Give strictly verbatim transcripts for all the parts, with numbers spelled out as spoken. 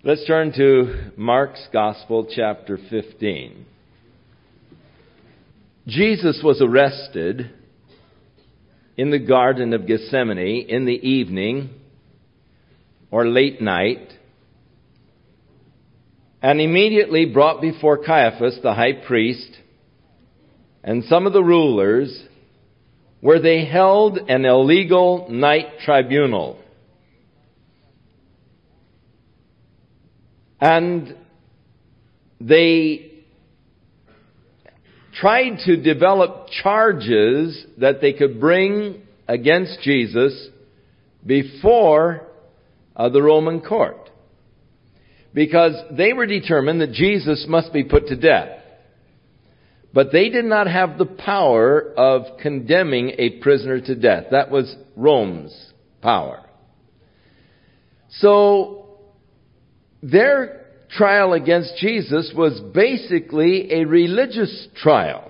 Let's turn to Mark's Gospel, chapter fifteen. Jesus was arrested in the Garden of Gethsemane in the evening or late night, and immediately brought before Caiaphas, the high priest, and some of the rulers, where they held an illegal night tribunal. And they tried to develop charges that they could bring against Jesus before uh, the Roman court, because they were determined that Jesus must be put to death. But they did not have the power of condemning a prisoner to death. That was Rome's power. So their trial against Jesus was basically a religious trial.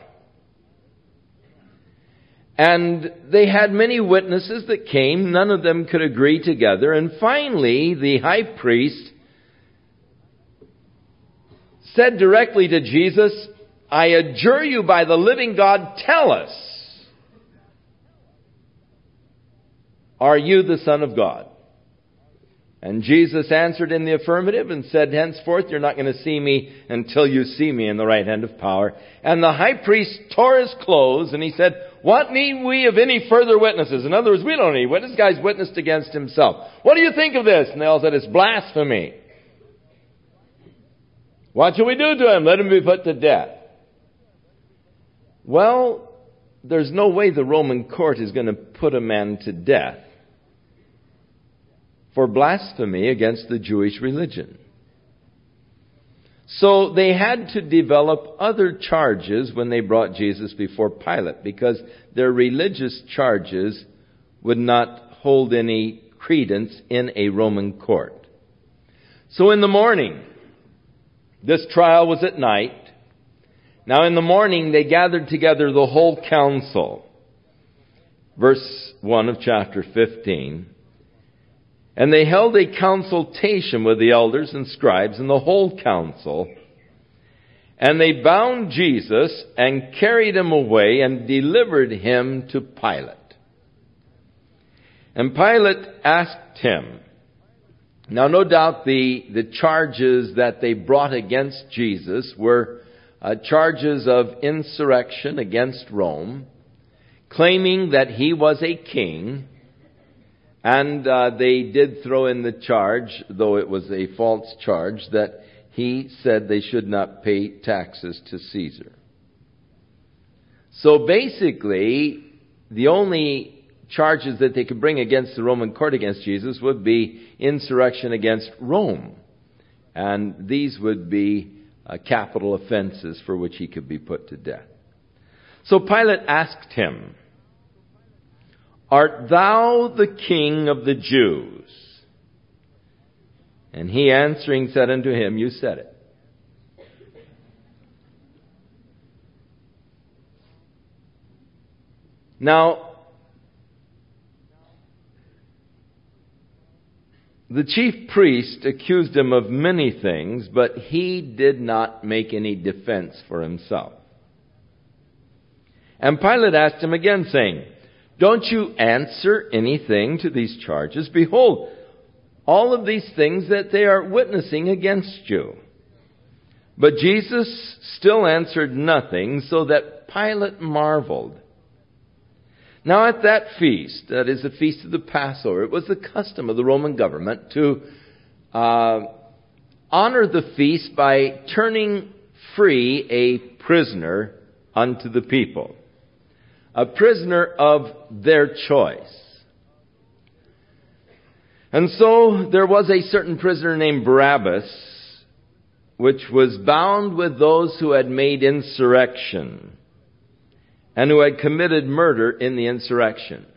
And they had many witnesses that came. None of them could agree together. And finally, the high priest said directly to Jesus, "I adjure you by the living God, tell us, are you the Son of God?" And Jesus answered in the affirmative and said, "Henceforth you're not going to see me until you see me in the right hand of power." And the high priest tore his clothes and he said, "What need we of any further witnesses?" In other words, we don't need witnesses. This guy's witnessed against himself. "What do you think of this?" And they all said, "It's blasphemy. What shall we do to him? Let him be put to death." Well, there's no way the Roman court is going to put a man to death for blasphemy against the Jewish religion. So they had to develop other charges when they brought Jesus before Pilate, because their religious charges would not hold any credence in a Roman court. So in the morning, this trial was at night. Now in the morning they gathered together the whole council. Verse one of chapter fifteen. "And they held a consultation with the elders and scribes and the whole council. And they bound Jesus and carried him away and delivered him to Pilate. And Pilate asked him." Now no doubt the, the charges that they brought against Jesus were uh, charges of insurrection against Rome, claiming that he was a king. And uh, they did throw in the charge, though it was a false charge, that he said they should not pay taxes to Caesar. So basically, the only charges that they could bring against the Roman court against Jesus would be insurrection against Rome. And these would be uh, capital offenses for which he could be put to death. So Pilate asked him, "Art thou the King of the Jews?" And he answering said unto him, "You said it." Now, the chief priest accused him of many things, but he did not make any defense for himself. And Pilate asked him again, saying, "Don't you answer anything to these charges? Behold, all of these things that they are witnessing against you." But Jesus still answered nothing, so that Pilate marveled. Now at that feast, that is the feast of the Passover, it was the custom of the Roman government to uh, honor the feast by turning free a prisoner unto the people. A prisoner of their choice. And so there was a certain prisoner named Barabbas, which was bound with those who had made insurrection and who had committed murder in the insurrection.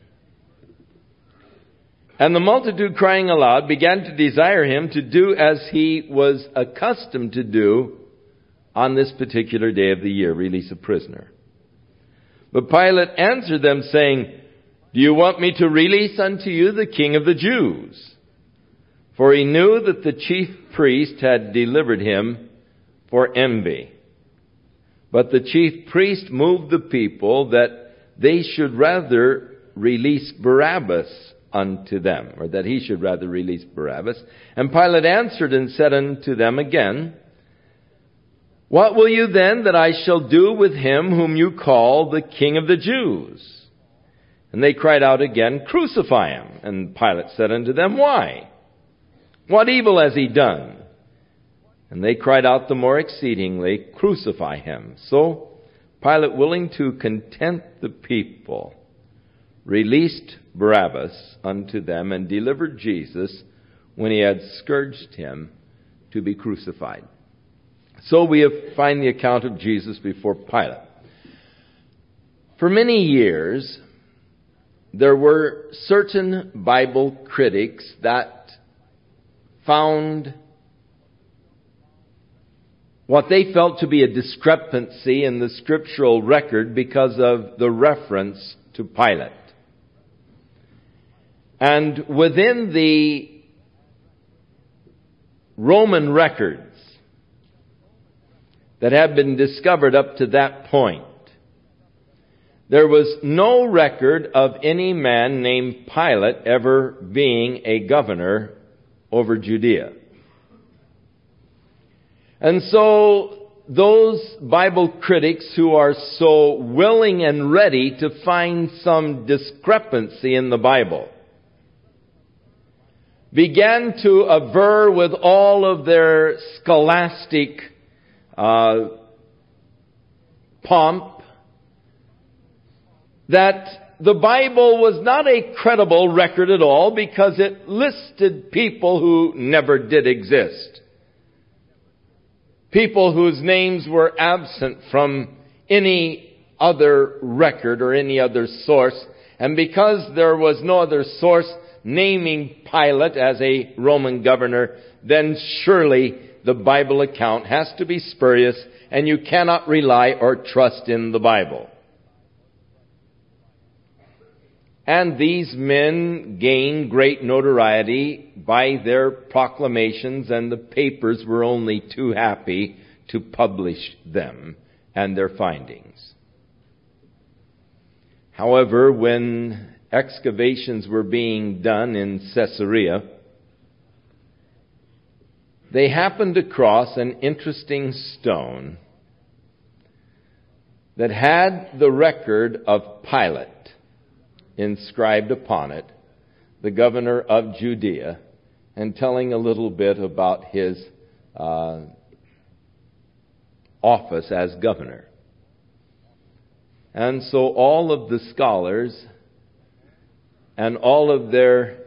And the multitude, crying aloud, began to desire him to do as he was accustomed to do on this particular day of the year, release a prisoner. But Pilate answered them, saying, "Do you want me to release unto you the King of the Jews?" for he knew that the chief priest had delivered him for envy. But the chief priest moved the people that they should rather release Barabbas unto them, or that he should rather release Barabbas. And Pilate answered and said unto them again, What will you then that I shall do with him whom you call the King of the Jews? And they cried out again, Crucify him. And Pilate said unto them, Why? What evil has he done? And they cried out the more exceedingly, Crucify him. So Pilate, willing to content the people, released Barabbas unto them and delivered Jesus, when he had scourged him, to be crucified. So we have find the account of Jesus before Pilate. For many years, there were certain Bible critics that found what they felt to be a discrepancy in the scriptural record because of the reference to Pilate. And within the Roman records that have been discovered up to that point, there was no record of any man named Pilate ever being a governor over Judea. And so those Bible critics who are so willing and ready to find some discrepancy in the Bible began to aver with all of their scholastic uh, pomp that the Bible was not a credible record at all because it listed people who never did exist. People whose names were absent from any other record or any other source. And because there was no other source naming Pilate as a Roman governor, then surely the Bible account has to be spurious and you cannot rely or trust in the Bible. And these men gained great notoriety by their proclamations, and the papers were only too happy to publish them and their findings. However, when excavations were being done in Caesarea, they happened across an interesting stone that had the record of Pilate inscribed upon it, the governor of Judea, and telling a little bit about his uh, office as governor. And so all of the scholars and all of their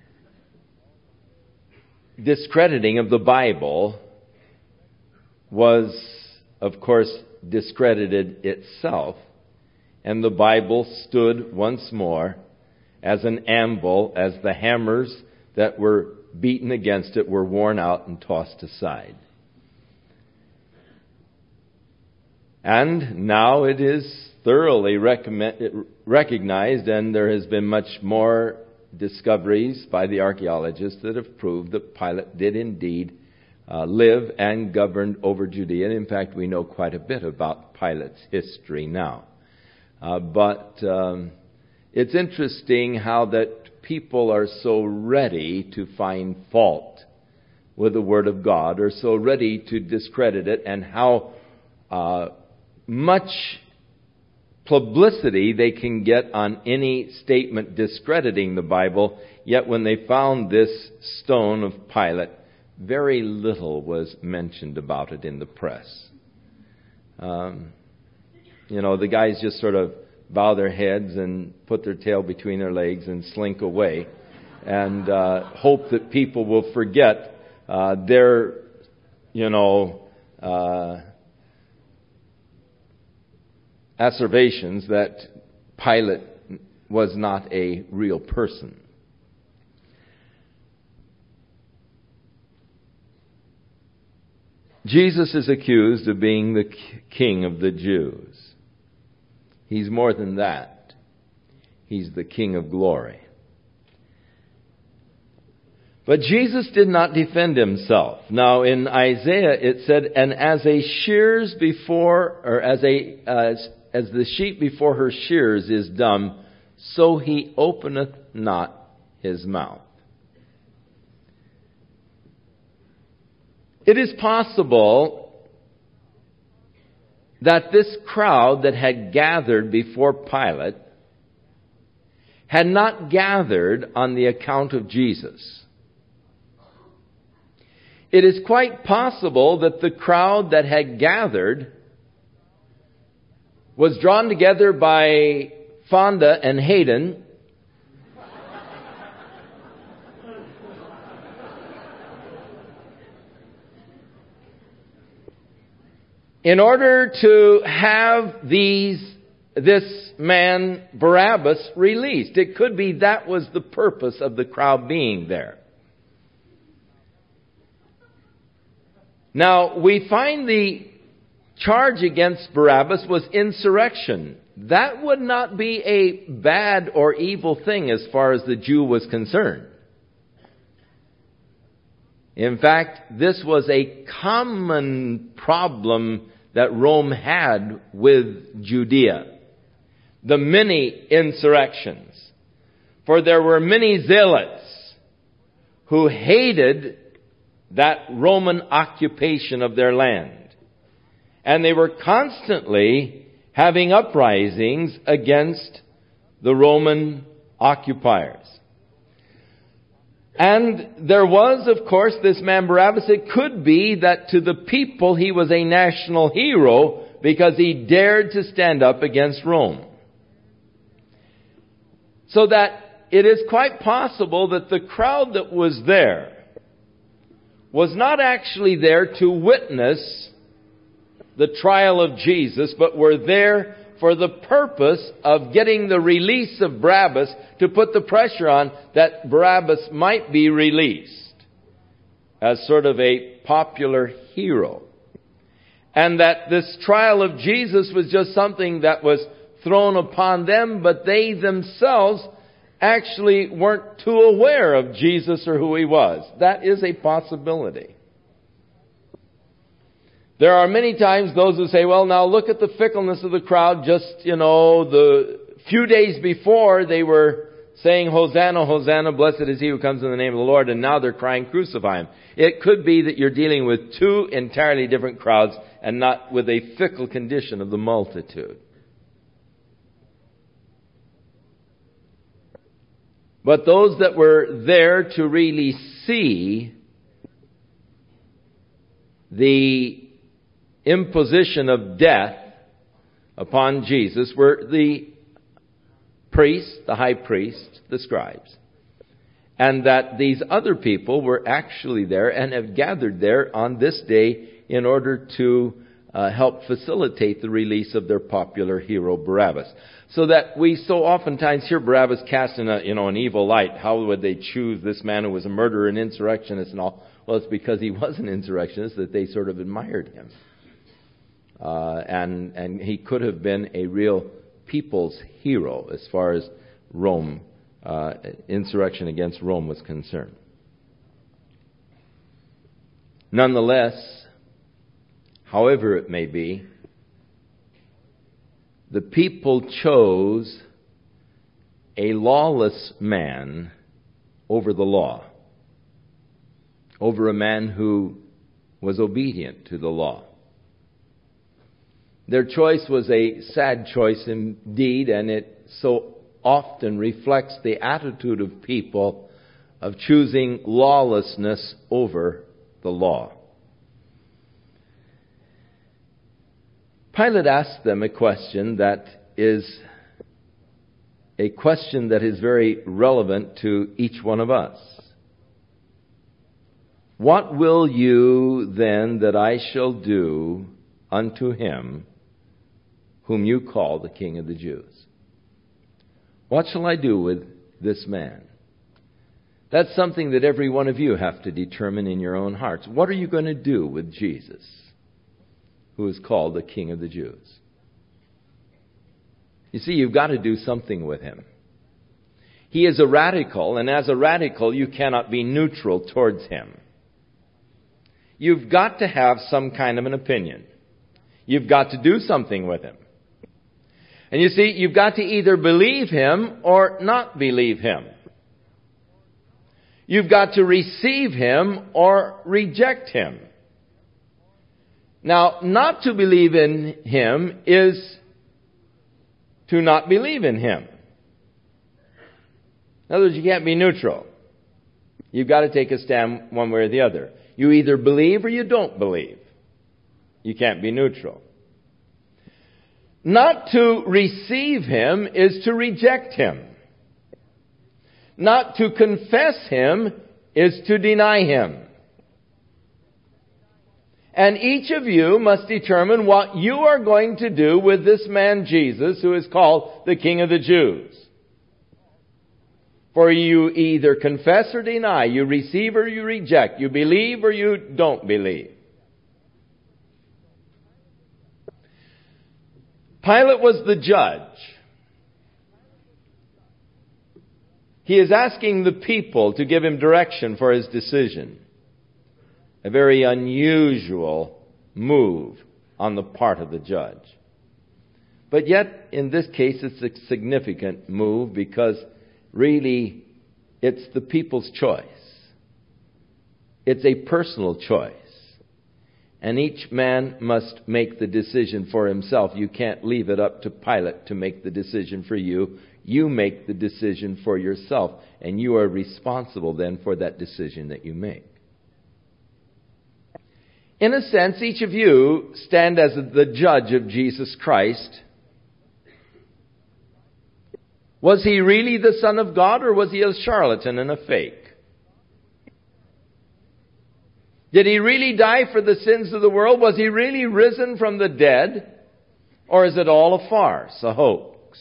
discrediting of the Bible was, of course, discredited itself. And the Bible stood once more as an anvil, as the hammers that were beaten against it were worn out and tossed aside. And now it is thoroughly recognized, and there has been much more discoveries by the archaeologists that have proved that Pilate did indeed uh, live and govern over Judea. And in fact, we know quite a bit about Pilate's history now. Uh, but um, it's interesting how that people are so ready to find fault with the Word of God, or so ready to discredit it, and how uh, much publicity they can get on any statement discrediting the Bible. Yet when they found this stone of Pilate, very little was mentioned about it in the press. Um, You know, the guys just sort of bow their heads and put their tail between their legs and slink away and uh, hope that people will forget uh, their, you know, uh, asseverations that Pilate was not a real person. Jesus is accused of being the King of the Jews. He's more than that. He's the King of glory. But Jesus did not defend himself. Now in Isaiah it said, and as a shears before, or as a, as, as the sheep before her shears is dumb, so he openeth not his mouth. It is possible that this crowd that had gathered before Pilate had not gathered on the account of Jesus. It is quite possible that the crowd that had gathered was drawn together by Fonda and Hayden in order to have these this man Barabbas released. It could be that was the purpose of the crowd being there. Now, we find the charge against Barabbas was insurrection. That would not be a bad or evil thing as far as the Jew was concerned. In fact, this was a common problem that Rome had with Judea. The many insurrections. For there were many zealots who hated that Roman occupation of their land. And they were constantly having uprisings against the Roman occupiers. And there was, of course, this man Barabbas. It could be that to the people he was a national hero because he dared to stand up against Rome. So that it is quite possible that the crowd that was there was not actually there to witness the trial of Jesus, but were there for the purpose of getting the release of Barabbas, to put the pressure on that Barabbas might be released as sort of a popular hero. And that this trial of Jesus was just something that was thrown upon them, but they themselves actually weren't too aware of Jesus or who he was. That is a possibility. There are many times those who say, well, now look at the fickleness of the crowd. Just, you know, the few days before they were saying, Hosanna, Hosanna, blessed is he who comes in the name of the Lord, and now they're crying, crucify him. It could be that you're dealing with two entirely different crowds and not with a fickle condition of the multitude. But those that were there to really see the imposition of death upon Jesus were the priests, the high priest, the scribes. And that these other people were actually there and have gathered there on this day in order to uh, help facilitate the release of their popular hero Barabbas. So that we so oftentimes hear Barabbas cast in a, you know, an evil light. How would they choose this man who was a murderer and insurrectionist and all? Well, it's because he was an insurrectionist that they sort of admired him. Uh, and, and he could have been a real people's hero as far as Rome, uh, insurrection against Rome was concerned. Nonetheless, however it may be, the people chose a lawless man over the law, over a man who was obedient to the law. Their choice was a sad choice indeed, and it so often reflects the attitude of people of choosing lawlessness over the law. Pilate asked them a question that is a question that is very relevant to each one of us. What will you then that I shall do unto him whom you call the King of the Jews? What shall I do with this man? That's something that every one of you have to determine in your own hearts. What are you going to do with Jesus, who is called the King of the Jews? You see, you've got to do something with him. He is a radical, and as a radical, you cannot be neutral towards him. You've got to have some kind of an opinion. You've got to do something with him. And you see, you've got to either believe him or not believe him. You've got to receive him or reject him. Now, not to believe in him is to not believe in him. In other words, you can't be neutral. You've got to take a stand one way or the other. You either believe or you don't believe. You can't be neutral. Not to receive him is to reject him. Not to confess him is to deny him. And each of you must determine what you are going to do with this man Jesus, who is called the King of the Jews. For you either confess or deny, you receive or you reject, you believe or you don't believe. Pilate was the judge. He is asking the people to give him direction for his decision. A very unusual move on the part of the judge. But yet, in this case, it's a significant move because really it's the people's choice. It's a personal choice. And each man must make the decision for himself. You can't leave it up to Pilate to make the decision for you. You make the decision for yourself. And you are responsible then for that decision that you make. In a sense, each of you stand as the judge of Jesus Christ. Was he really the Son of God, or was he a charlatan and a fake? Did he really die for the sins of the world? Was he really risen from the dead? Or is it all a farce, a hoax?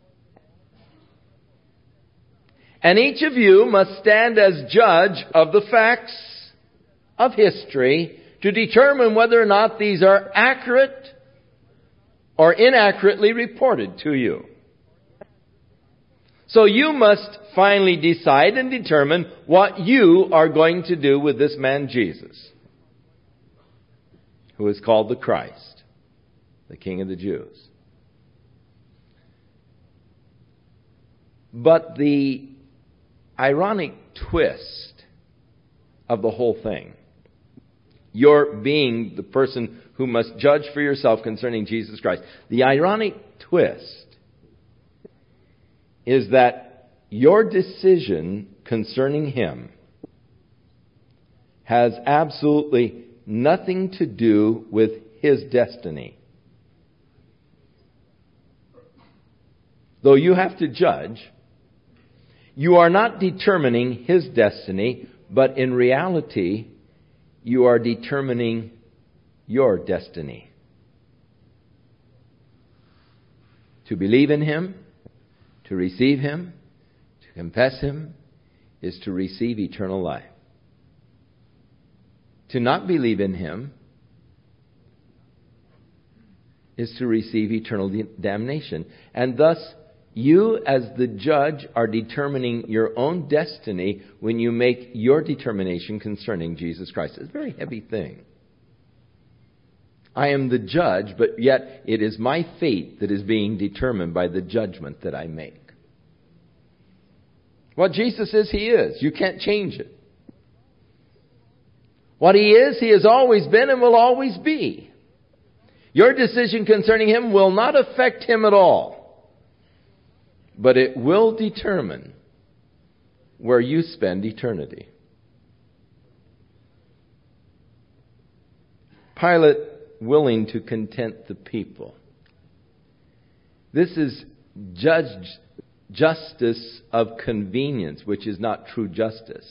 And each of you must stand as judge of the facts of history to determine whether or not these are accurate or inaccurately reported to you. So you must finally decide and determine what you are going to do with this man Jesus, who is called the Christ, the King of the Jews. But the ironic twist of the whole thing, your being the person who must judge for yourself concerning Jesus Christ, the ironic twist is that your decision concerning him has absolutely nothing to do with his destiny. Though you have to judge, you are not determining his destiny, but in reality, you are determining your destiny. To believe in him, to receive him, to confess him, is to receive eternal life. To not believe in him is to receive eternal damnation. And thus, you as the judge are determining your own destiny when you make your determination concerning Jesus Christ. It's a very heavy thing. I am the judge, but yet it is my fate that is being determined by the judgment that I make. What Jesus is, he is. You can't change it. What he is, he has always been and will always be. Your decision concerning him will not affect him at all. But it will determine where you spend eternity. Pilate willing to content the people. This is judge, justice of convenience, which is not true justice.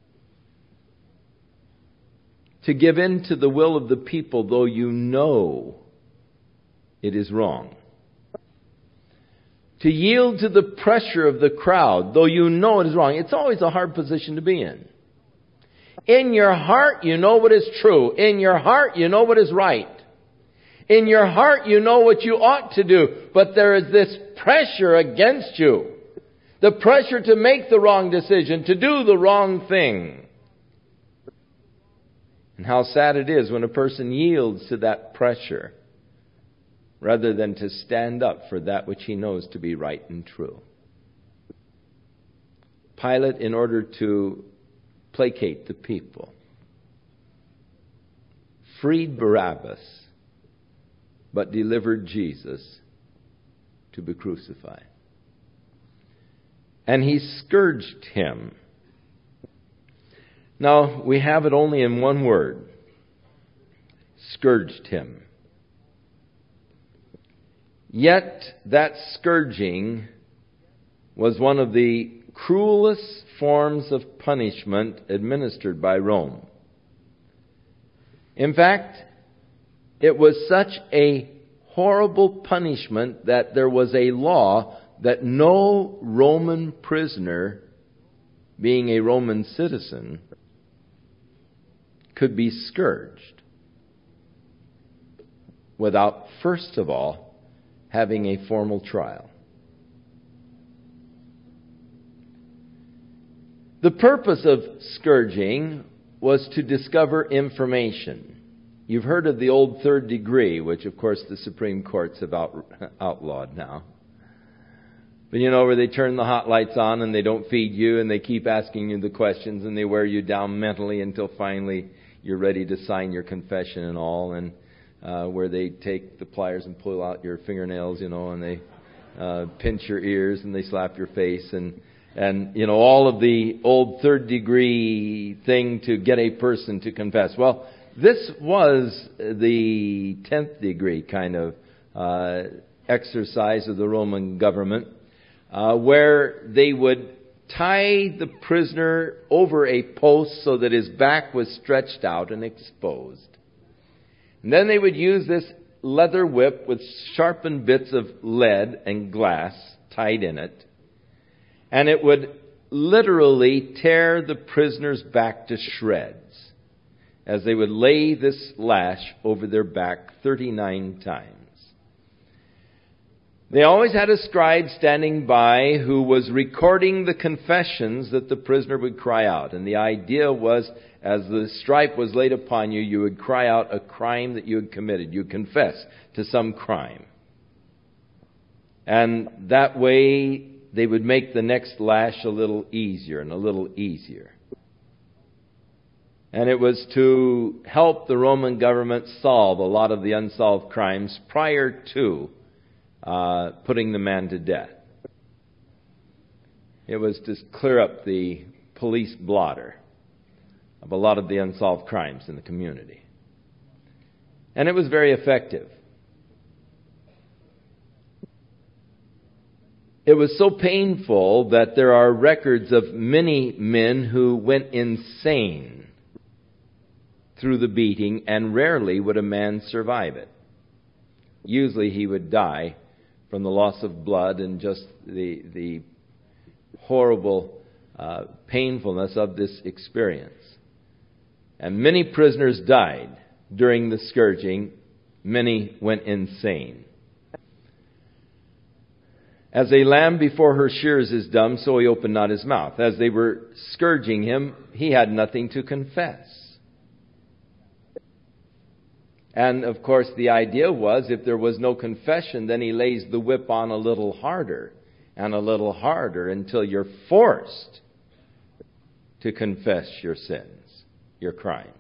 To give in to the will of the people, though you know it is wrong. To yield to the pressure of the crowd, though you know it is wrong. It's always a hard position to be in. In your heart, you know what is true. In your heart, you know what is right. In your heart, you know what you ought to do. But there is this pressure against you. The pressure to make the wrong decision, to do the wrong thing. And how sad it is when a person yields to that pressure rather than to stand up for that which he knows to be right and true. Pilate, in order to placate the people, freed Barabbas, but delivered Jesus to be crucified. And he scourged him. Now, we have it only in one word. Scourged him. Yet, that scourging was one of the cruelest forms of punishment administered by Rome. In fact, it was such a horrible punishment that there was a law that no Roman prisoner, being a Roman citizen, could be scourged without, first of all, having a formal trial. The purpose of scourging was to discover information. You've heard of the old third degree, which of course the Supreme Courts have out, outlawed now. But you know, where they turn the hot lights on and they don't feed you and they keep asking you the questions and they wear you down mentally until finally you're ready to sign your confession and all. And uh, where they take the pliers and pull out your fingernails, you know, and they uh, pinch your ears and they slap your face and And, you know, all of the old third degree thing to get a person to confess. Well, this was the tenth degree kind of uh, exercise of the Roman government, uh, where they would tie the prisoner over a post so that his back was stretched out and exposed. And then they would use this leather whip with sharpened bits of lead and glass tied in it. And it would literally tear the prisoner's back to shreds as they would lay this lash over their back thirty-nine times. They always had a scribe standing by who was recording the confessions that the prisoner would cry out. And the idea was, as the stripe was laid upon you, you would cry out a crime that you had committed. You would confess to some crime. And that way they would make the next lash a little easier and a little easier. And it was to help the Roman government solve a lot of the unsolved crimes prior to uh, putting the man to death. It was to clear up the police blotter of a lot of the unsolved crimes in the community. And it was very effective. It was so painful that there are records of many men who went insane through the beating, and rarely would a man survive it. Usually he would die from the loss of blood and just the, the horrible uh, painfulness of this experience. And many prisoners died during the scourging. Many went insane. As a lamb before her shears is dumb, so he opened not his mouth. As they were scourging him, he had nothing to confess. And of course the idea was, if there was no confession, then he lays the whip on a little harder and a little harder until you're forced to confess your sins, your crimes.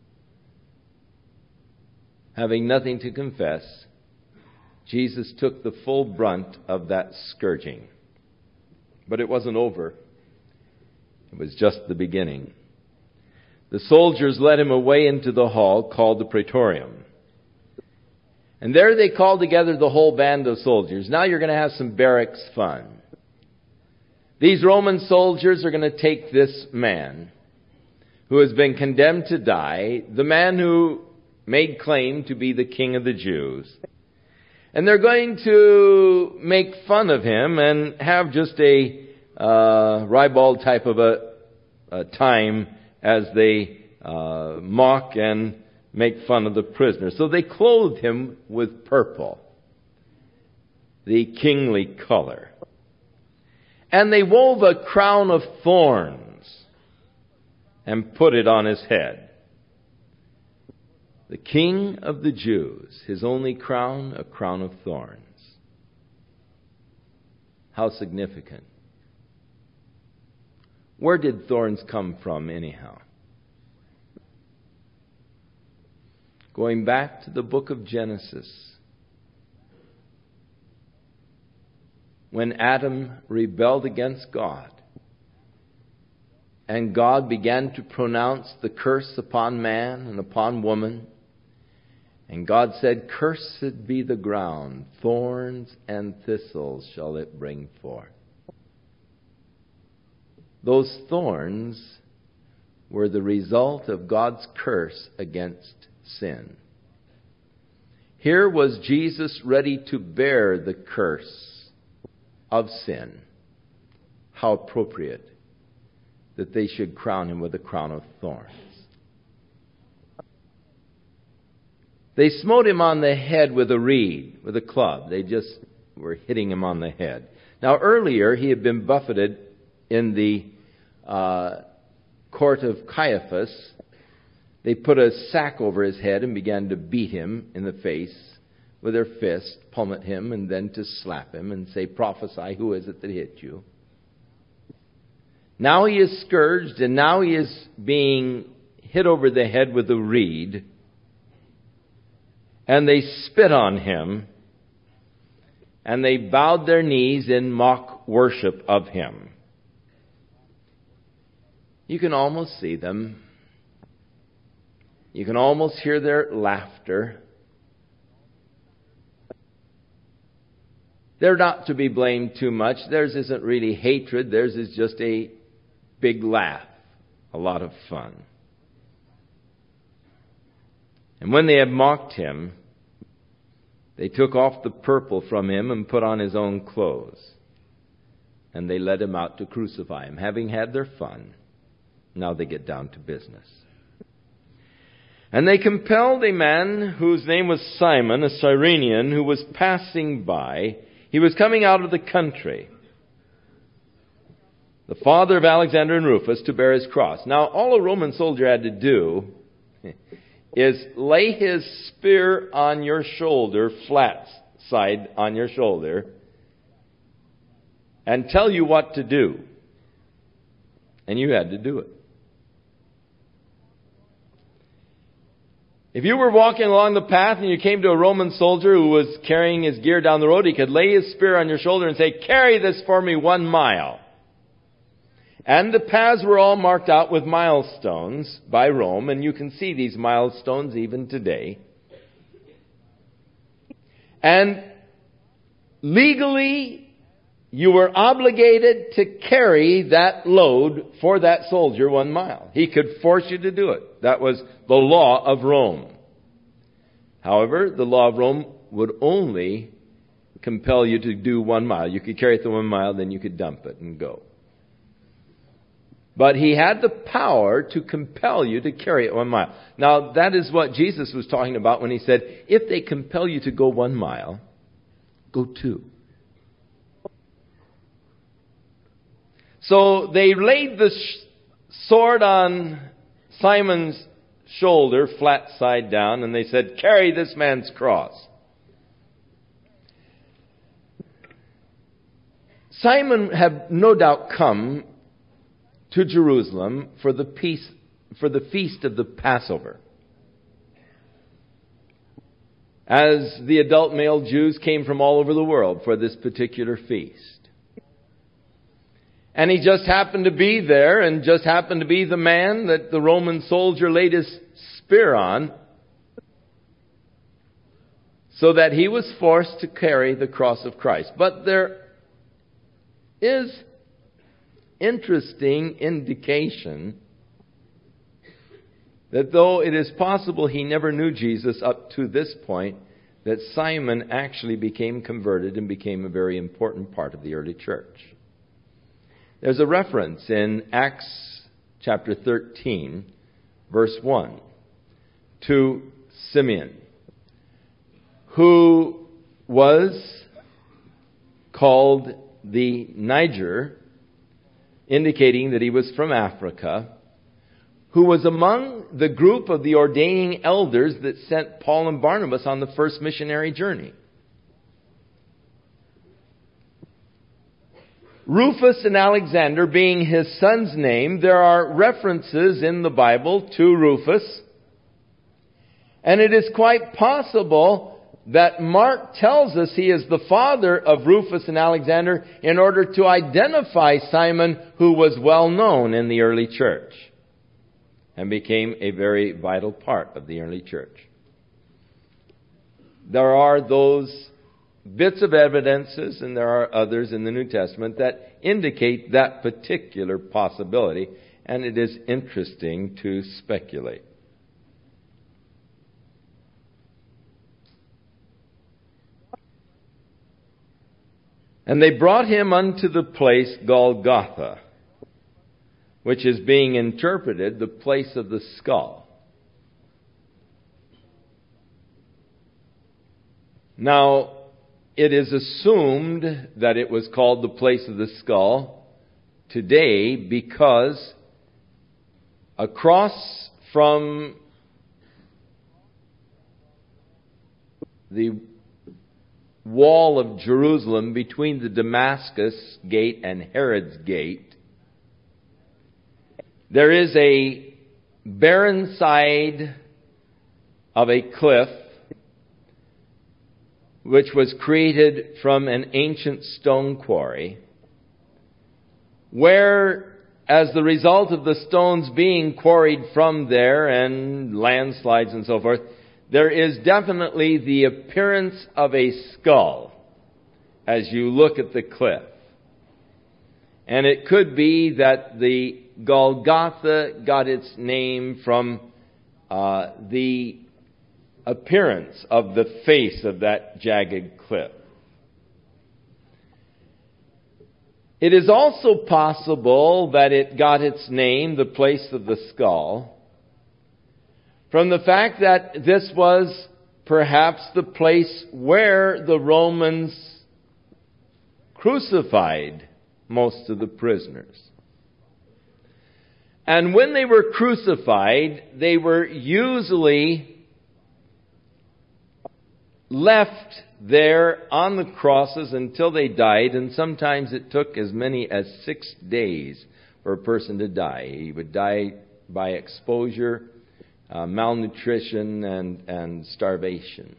Having nothing to confess, Jesus took the full brunt of that scourging. But it wasn't over. It was just the beginning. The soldiers led him away into the hall called the Praetorium. And there they called together the whole band of soldiers. Now you're going to have some barracks fun. These Roman soldiers are going to take this man who has been condemned to die, the man who made claim to be the King of the Jews. And they're going to make fun of him and have just a uh, ribald type of a, a time as they uh, mock and make fun of the prisoner. So they clothed him with purple, the kingly color. And they wove a crown of thorns and put it on his head. The King of the Jews, his only crown, a crown of thorns. How significant. Where did thorns come from anyhow? Going back to the book of Genesis, when Adam rebelled against God, and God began to pronounce the curse upon man and upon woman, and God said, "Cursed be the ground, thorns and thistles shall it bring forth." Those thorns were the result of God's curse against sin. Here was Jesus ready to bear the curse of sin. How appropriate that they should crown him with a crown of thorns. They smote him on the head with a reed, with a club. They just were hitting him on the head. Now earlier he had been buffeted in the uh, court of Caiaphas. They put a sack over his head and began to beat him in the face with their fist, palm at him, and then to slap him and say, "Prophesy, who is it that hit you?" Now he is scourged, and now he is being hit over the head with a reed. And they spit on him, and they bowed their knees in mock worship of him. You can almost see them. You can almost hear their laughter. They're not to be blamed too much. Theirs isn't really hatred. Theirs is just a big laugh, a lot of fun. And when they had mocked him, they took off the purple from him and put on his own clothes. And they led him out to crucify him. Having had their fun, now they get down to business. And they compelled a man whose name was Simon, a Cyrenian, who was passing by. He was coming out of the country, the father of Alexander and Rufus, to bear his cross. Now, all a Roman soldier had to do is lay his spear on your shoulder, flat side on your shoulder, and tell you what to do. And you had to do it. If you were walking along the path and you came to a Roman soldier who was carrying his gear down the road, he could lay his spear on your shoulder and say, "Carry this for me one mile." And the paths were all marked out with milestones by Rome, and you can see these milestones even today. And legally, you were obligated to carry that load for that soldier one mile. He could force you to do it. That was the law of Rome. However, the law of Rome would only compel you to do one mile. You could carry it the one mile, then you could dump it and go. But he had the power to compel you to carry it one mile. Now, that is what Jesus was talking about when he said, if they compel you to go one mile, go two. So they laid the sword on Simon's shoulder, flat side down, and they said, "Carry this man's cross." Simon had no doubt come to Jerusalem for the peace, for the feast of the Passover. As the adult male Jews came from all over the world for this particular feast. And he just happened to be there, and just happened to be the man that the Roman soldier laid his spear on, so that he was forced to carry the cross of Christ. But there is interesting indication that though it is possible he never knew Jesus up to this point, that Simon actually became converted and became a very important part of the early church. There's a reference in Acts chapter thirteen, verse one, to Simeon, who was called the Niger indicating that he was from Africa, who was among the group of the ordaining elders that sent Paul and Barnabas on the first missionary journey. Rufus and Alexander being his son's name, there are references in the Bible to Rufus. And it is quite possible that Mark tells us he is the father of Rufus and Alexander in order to identify Simon, who was well known in the early church and became a very vital part of the early church. There are those bits of evidences, and there are others in the New Testament that indicate that particular possibility, and it is interesting to speculate. And they brought him unto the place Golgotha, which is being interpreted the place of the skull. Now, it is assumed that it was called the place of the skull today because across from the wall of Jerusalem between the Damascus gate and Herod's gate, there is a barren side of a cliff which was created from an ancient stone quarry, where, as the result of the stones being quarried from there and landslides and so forth, there is definitely the appearance of a skull as you look at the cliff. And it could be that the Golgotha got its name from uh, the appearance of the face of that jagged cliff. It is also possible that it got its name, the place of the skull, from the fact that this was perhaps the place where the Romans crucified most of the prisoners. And when they were crucified, they were usually left there on the crosses until they died, and sometimes it took as many as six days for a person to die. He would die by exposure, uh, malnutrition, and, and starvation.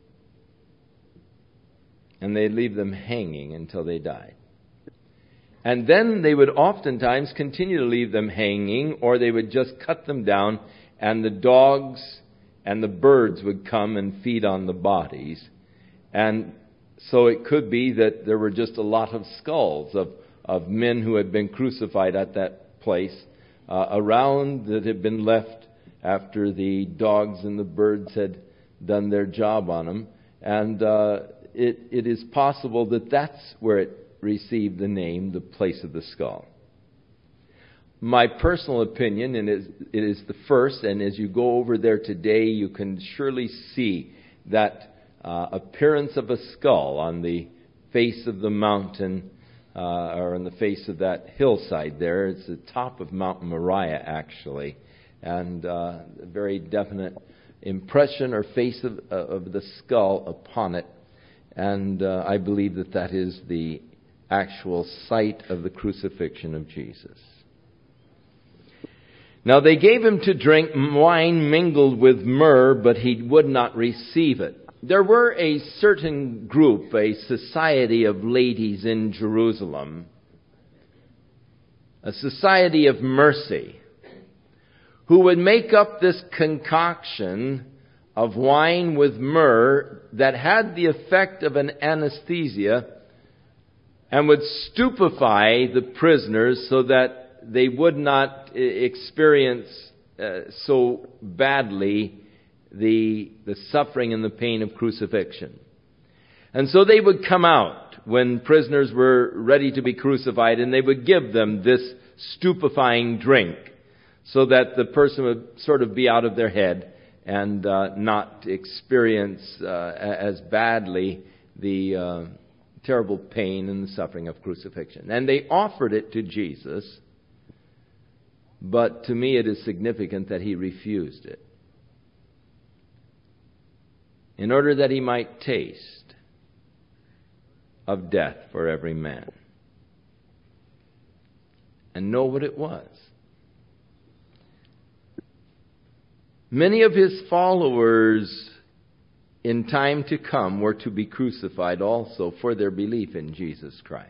And they'd leave them hanging until they died. And then they would oftentimes continue to leave them hanging, or they would just cut them down, and the dogs and the birds would come and feed on the bodies. And so it could be that there were just a lot of skulls of, of men who had been crucified at that place uh, around that had been left after the dogs and the birds had done their job on them. And uh, it, it is possible that that's where it received the name, the place of the skull. My personal opinion, and it is the first, and as you go over there today, you can surely see that uh, appearance of a skull on the face of the mountain, uh, or on the face of that hillside there. It's the top of Mount Moriah, actually, and uh, a very definite impression or face of, uh, of the skull upon it. And uh, I believe that that is the actual site of the crucifixion of Jesus. Now they gave him to drink wine mingled with myrrh, but he would not receive it. There were a certain group, a society of ladies in Jerusalem, a society of mercy, who would make up this concoction of wine with myrrh that had the effect of an anesthesia and would stupefy the prisoners so that they would not experience uh, so badly the, the suffering and the pain of crucifixion. And so they would come out when prisoners were ready to be crucified, and they would give them this stupefying drink so that the person would sort of be out of their head and uh, not experience uh, as badly the uh, terrible pain and the suffering of crucifixion. And they offered it to Jesus, but to me it is significant that he refused it, in order that he might taste of death for every man and know what it was. Many of his followers in time to come were to be crucified also for their belief in Jesus Christ.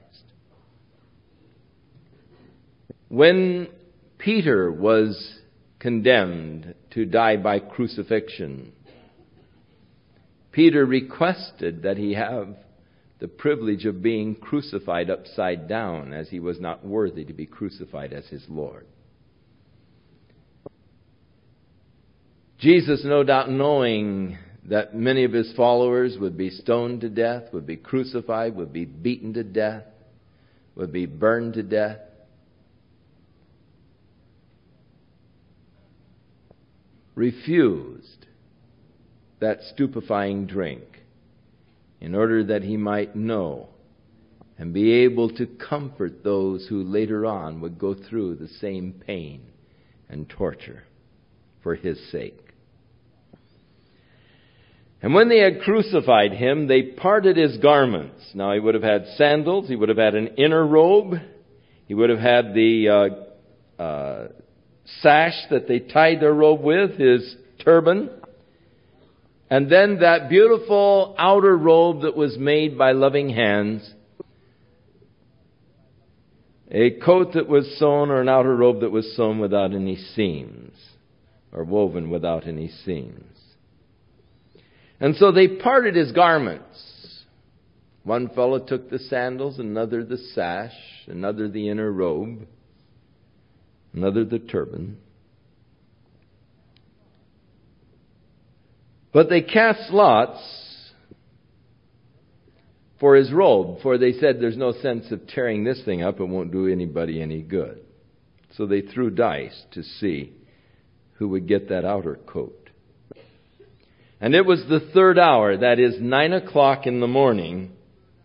When Peter was condemned to die by crucifixion, Peter requested that he have the privilege of being crucified upside down, as he was not worthy to be crucified as his Lord. Jesus, no doubt knowing that many of his followers would be stoned to death, would be crucified, would be beaten to death, would be burned to death, refused that stupefying drink in order that he might know and be able to comfort those who later on would go through the same pain and torture for his sake. And when they had crucified him, they parted his garments. Now, he would have had sandals, he would have had an inner robe, he would have had the uh, uh, sash that they tied their robe with, his turban, and then that beautiful outer robe that was made by loving hands, a coat that was sewn, or an outer robe that was sewn without any seams, or woven without any seams. And so they parted his garments. One fellow took the sandals, another the sash, another the inner robe, another the turban. But they cast lots for his robe, for they said there's no sense of tearing this thing up, it won't do anybody any good. So they threw dice to see who would get that outer coat. And it was the third hour, that is nine o'clock in the morning,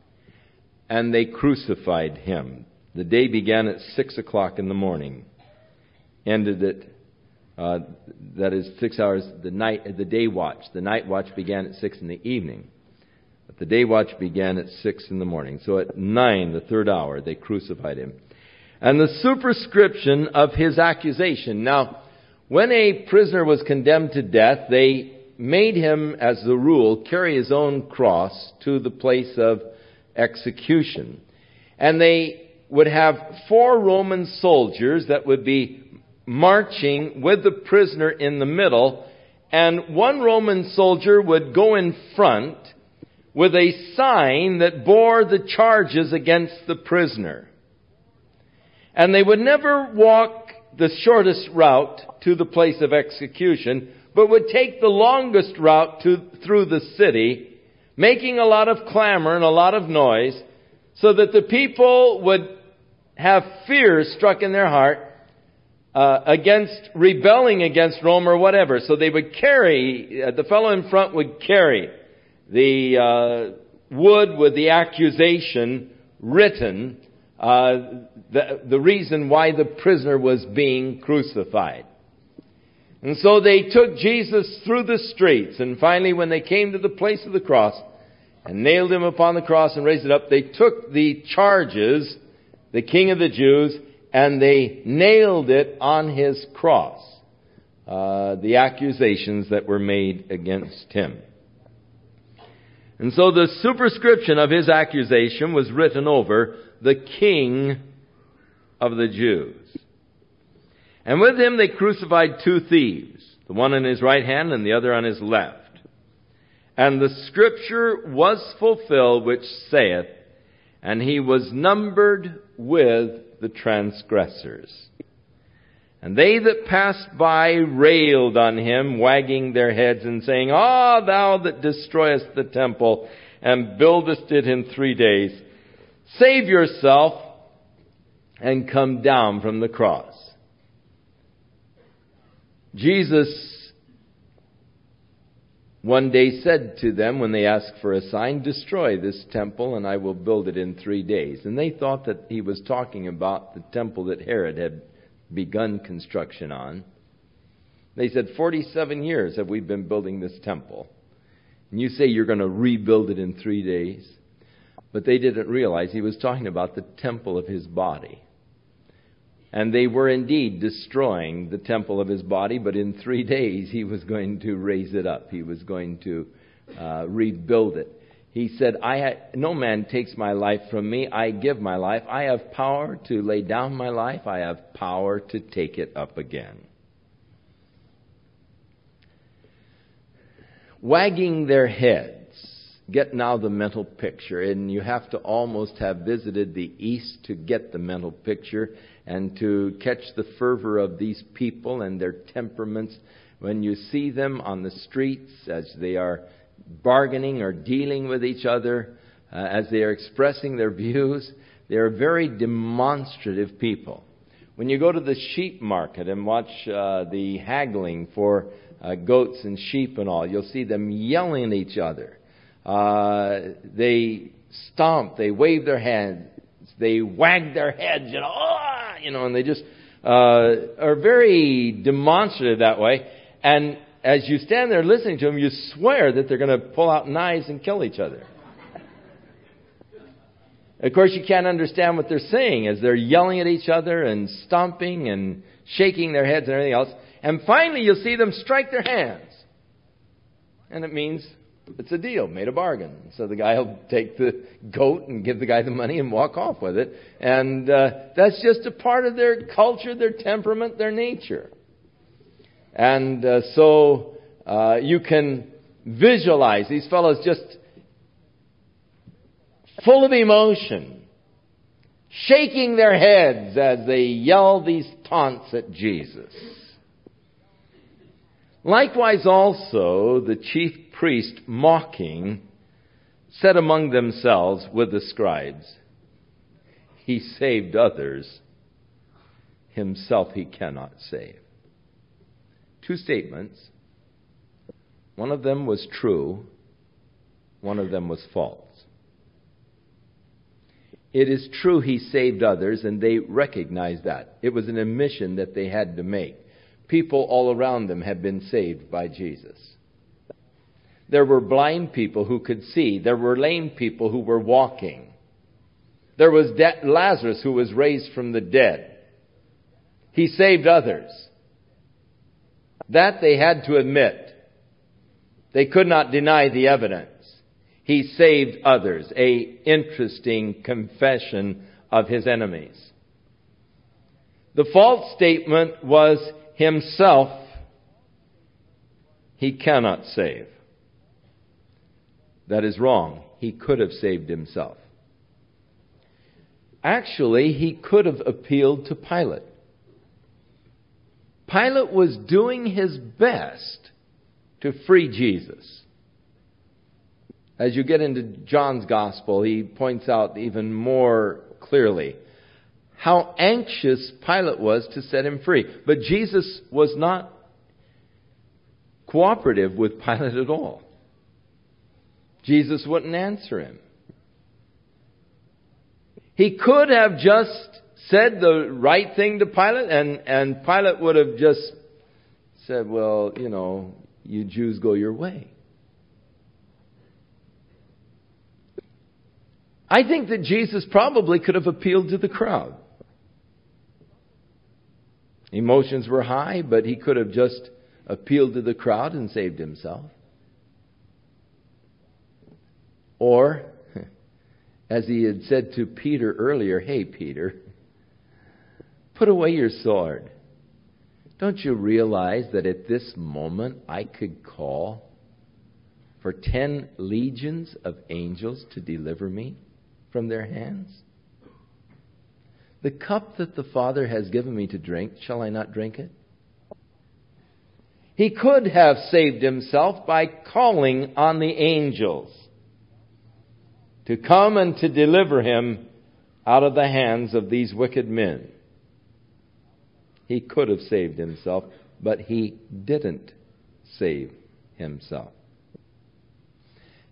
and they crucified him. The day began at six o'clock in the morning, ended at, uh, that is six hours, the night, the day watch. The night watch began at six in the evening. But the day watch began at six in the morning. So at nine, the third hour, they crucified him. And the superscription of his accusation. Now, when a prisoner was condemned to death, they made him, as the rule, carry his own cross to the place of execution. And they would have four Roman soldiers that would be marching with the prisoner in the middle, and one Roman soldier would go in front with a sign that bore the charges against the prisoner. And they would never walk the shortest route to the place of execution, but would take the longest route to, through the city, making a lot of clamor and a lot of noise, so that the people would have fear struck in their heart uh, against rebelling against Rome or whatever. So they would carry, uh, the fellow in front would carry the uh, wood with the accusation written, uh, the, the reason why the prisoner was being crucified. And so they took Jesus through the streets, and finally when they came to the place of the cross and nailed him upon the cross and raised it up, they took the charges, the King of the Jews, and they nailed it on his cross, uh, the accusations that were made against him. And so the superscription of his accusation was written over, the King of the Jews. And with him they crucified two thieves, the one on his right hand and the other on his left. And the scripture was fulfilled which saith, and he was numbered with the transgressors. And they that passed by railed on him, wagging their heads and saying, Ah, thou that destroyest the temple and buildest it in three days, save yourself and come down from the cross. Jesus one day said to them when they asked for a sign, "Destroy this temple and I will build it in three days." And they thought that he was talking about the temple that Herod had begun construction on. They said, forty-seven years have we been building this temple. And you say you're going to rebuild it in three days. But they didn't realize he was talking about the temple of his body. And they were indeed destroying the temple of his body, but in three days he was going to raise it up. He was going to uh, rebuild it. He said, I ha- no man takes my life from me. I give my life. I have power to lay down my life. I have power to take it up again. Wagging their heads. Get now the mental picture. And you have to almost have visited the East to get the mental picture and to catch the fervor of these people and their temperaments. When you see them on the streets as they are bargaining or dealing with each other, uh, as they are expressing their views, they are very demonstrative people. When you go to the sheep market and watch uh, the haggling for uh, goats and sheep and all, you'll see them yelling at each other. Uh, they stomp, they wave their hands, they wag their heads, you know, oh, you know, and they just uh, are very demonstrative that way. And as you stand there listening to them, you swear that they're going to pull out knives and kill each other. Of course, you can't understand what they're saying as they're yelling at each other and stomping and shaking their heads and everything else. And finally, you'll see them strike their hands. And it means it's a deal, made a bargain. So the guy will take the goat and give the guy the money and walk off with it. And uh, that's just a part of their culture, their temperament, their nature. And uh, so uh, you can visualize these fellows just full of emotion, shaking their heads as they yell these taunts at Jesus. Likewise also, the chief priest, mocking, said among themselves with the scribes, "He saved others, himself he cannot save." Two statements. One of them was true, one of them was false. It is true he saved others, and they recognized that. It was an admission that they had to make. People all around them had been saved by Jesus. There were blind people who could see. There were lame people who were walking. There was De- Lazarus who was raised from the dead. He saved others. That they had to admit. They could not deny the evidence. He saved others. A interesting confession of his enemies. The false statement was himself he cannot save. That is wrong. He could have saved himself. Actually, he could have appealed to Pilate. Pilate was doing his best to free Jesus. As you get into John's Gospel, he points out even more clearly how anxious Pilate was to set him free. But Jesus was not cooperative with Pilate at all. Jesus wouldn't answer him. He could have just said the right thing to Pilate, and, and Pilate would have just said, well, you know, you Jews go your way. I think that Jesus probably could have appealed to the crowd. Emotions were high, but he could have just appealed to the crowd and saved himself. Or, as he had said to Peter earlier, "Hey, Peter, put away your sword. Don't you realize that at this moment I could call for ten legions of angels to deliver me from their hands? The cup that the Father has given me to drink, shall I not drink it?" He could have saved himself by calling on the angels to come and to deliver him out of the hands of these wicked men. He could have saved himself, but he didn't save himself.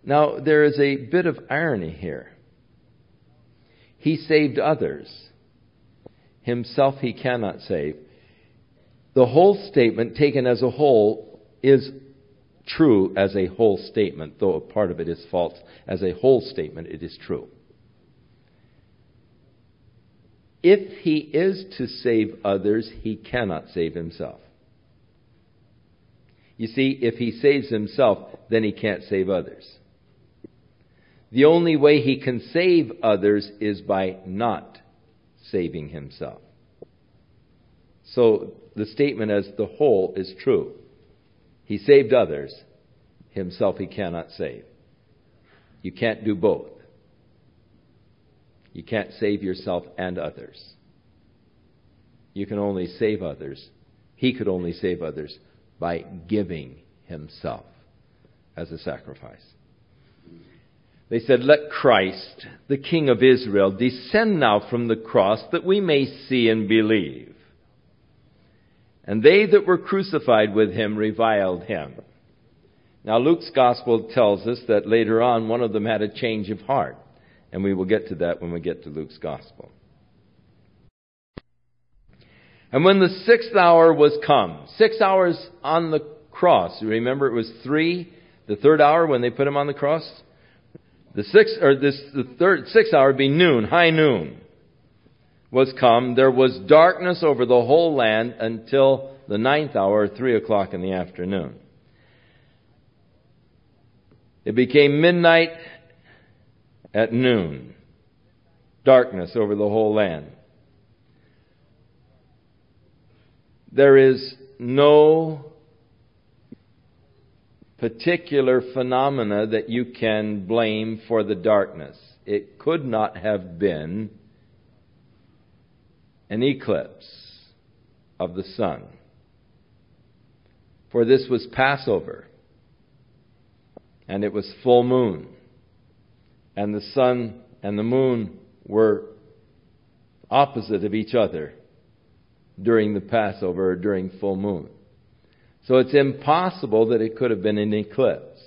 Now, there is a bit of irony here. He saved others. Himself he cannot save. The whole statement, taken as a whole, is true as a whole statement, though a part of it is false. As a whole statement, it is true. If he is to save others, he cannot save himself. You see, if he saves himself, then he can't save others. The only way he can save others is by not saving himself. So the statement as the whole is true. He saved others. Himself he cannot save. You can't do both. You can't save yourself and others. You can only save others. He could only save others by giving himself as a sacrifice. They said, "Let Christ, the King of Israel, descend now from the cross that we may see and believe." And they that were crucified with him reviled him. Now Luke's gospel tells us that later on one of them had a change of heart. And we will get to that when we get to Luke's gospel. And when the sixth hour was come, six hours on the cross. You remember it was three, the third hour when they put him on the cross? The sixth, or this, the third, sixth hour would be noon, high noon, was come. There was darkness over the whole land until the ninth hour, three o'clock in the afternoon. It became midnight at noon. Darkness over the whole land. There is no particular phenomena that you can blame for the darkness. It could not have been an eclipse of the sun. For this was Passover, and it was full moon, and the sun and the moon were opposite of each other during the Passover or during full moon. So it's impossible that it could have been an eclipse.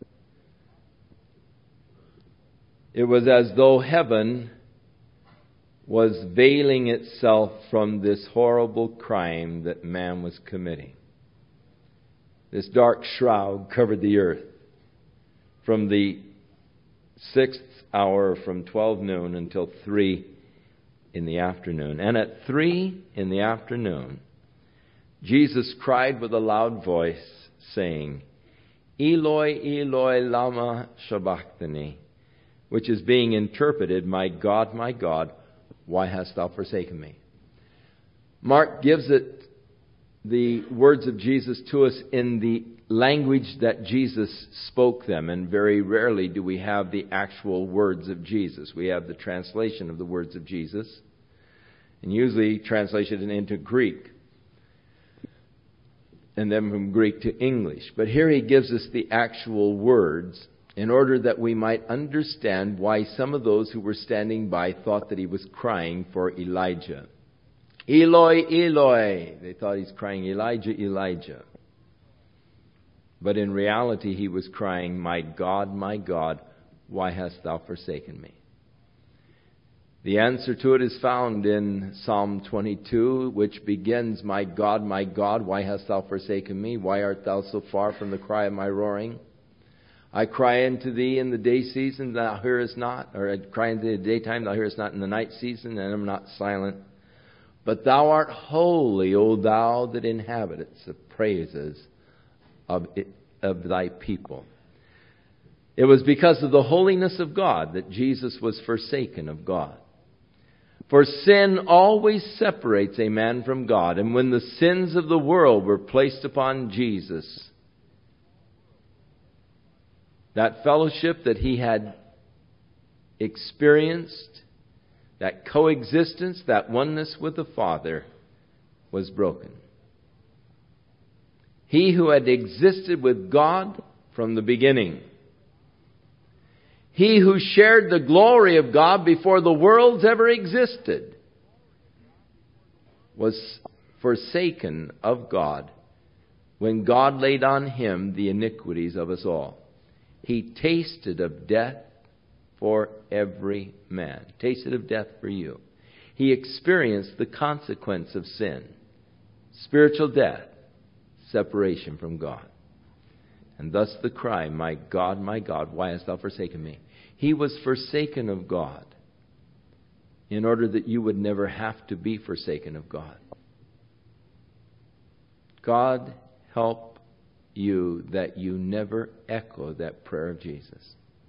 It was as though heaven was veiling itself from this horrible crime that man was committing. This dark shroud covered the earth from the sixth hour, from twelve noon until three in the afternoon. And at three in the afternoon, Jesus cried with a loud voice, saying, "Eloi, Eloi, lama sabachthani," which is being interpreted, "My God, my God, why hast thou forsaken me?" Mark gives it, the words of Jesus, to us in the language that Jesus spoke them, and very rarely do we have the actual words of Jesus. We have the translation of the words of Jesus, and usually translated into Greek, and then from Greek to English. But here he gives us the actual words in order that we might understand why some of those who were standing by thought that he was crying for Elijah. "Eloi, Eloi." They thought he's crying, "Elijah, Elijah." But in reality, he was crying, "My God, my God, why hast thou forsaken me?" The answer to it is found in Psalm twenty-two, which begins, "My God, my God, why hast thou forsaken me? Why art thou so far from the cry of my roaring? I cry unto thee in the day season, thou hearest not, or I cry unto thee in the daytime, thou hearest not, in the night season, and am not silent. But thou art holy, O thou that inhabitest the praises of, it, of thy people." It was because of the holiness of God that Jesus was forsaken of God. For sin always separates a man from God. And when the sins of the world were placed upon Jesus, that fellowship that he had experienced, that coexistence, that oneness with the Father, was broken. He who had existed with God from the beginning, he who shared the glory of God before the worlds ever existed, was forsaken of God when God laid on him the iniquities of us all. He tasted of death for every man. Tasted of death for you. He experienced the consequence of sin. Spiritual death. Separation from God. And thus the cry, my God, my God, why hast thou forsaken me? He was forsaken of God in order that you would never have to be forsaken of God. God help you that you never echo that prayer of Jesus.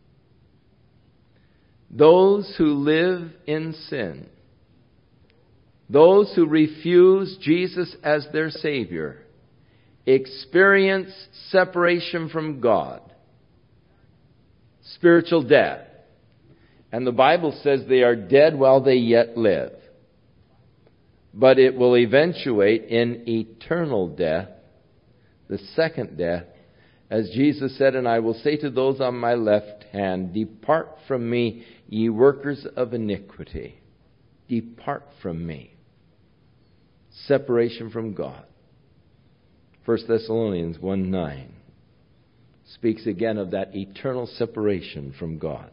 Those who live in sin, those who refuse Jesus as their Savior, experience separation from God, spiritual death. And the Bible says they are dead while they yet live. But it will eventuate in eternal death, the second death, as Jesus said, and I will say to those on my left hand, depart from me, ye workers of iniquity. Depart from me. Separation from God. First Thessalonians one nine speaks again of that eternal separation from God.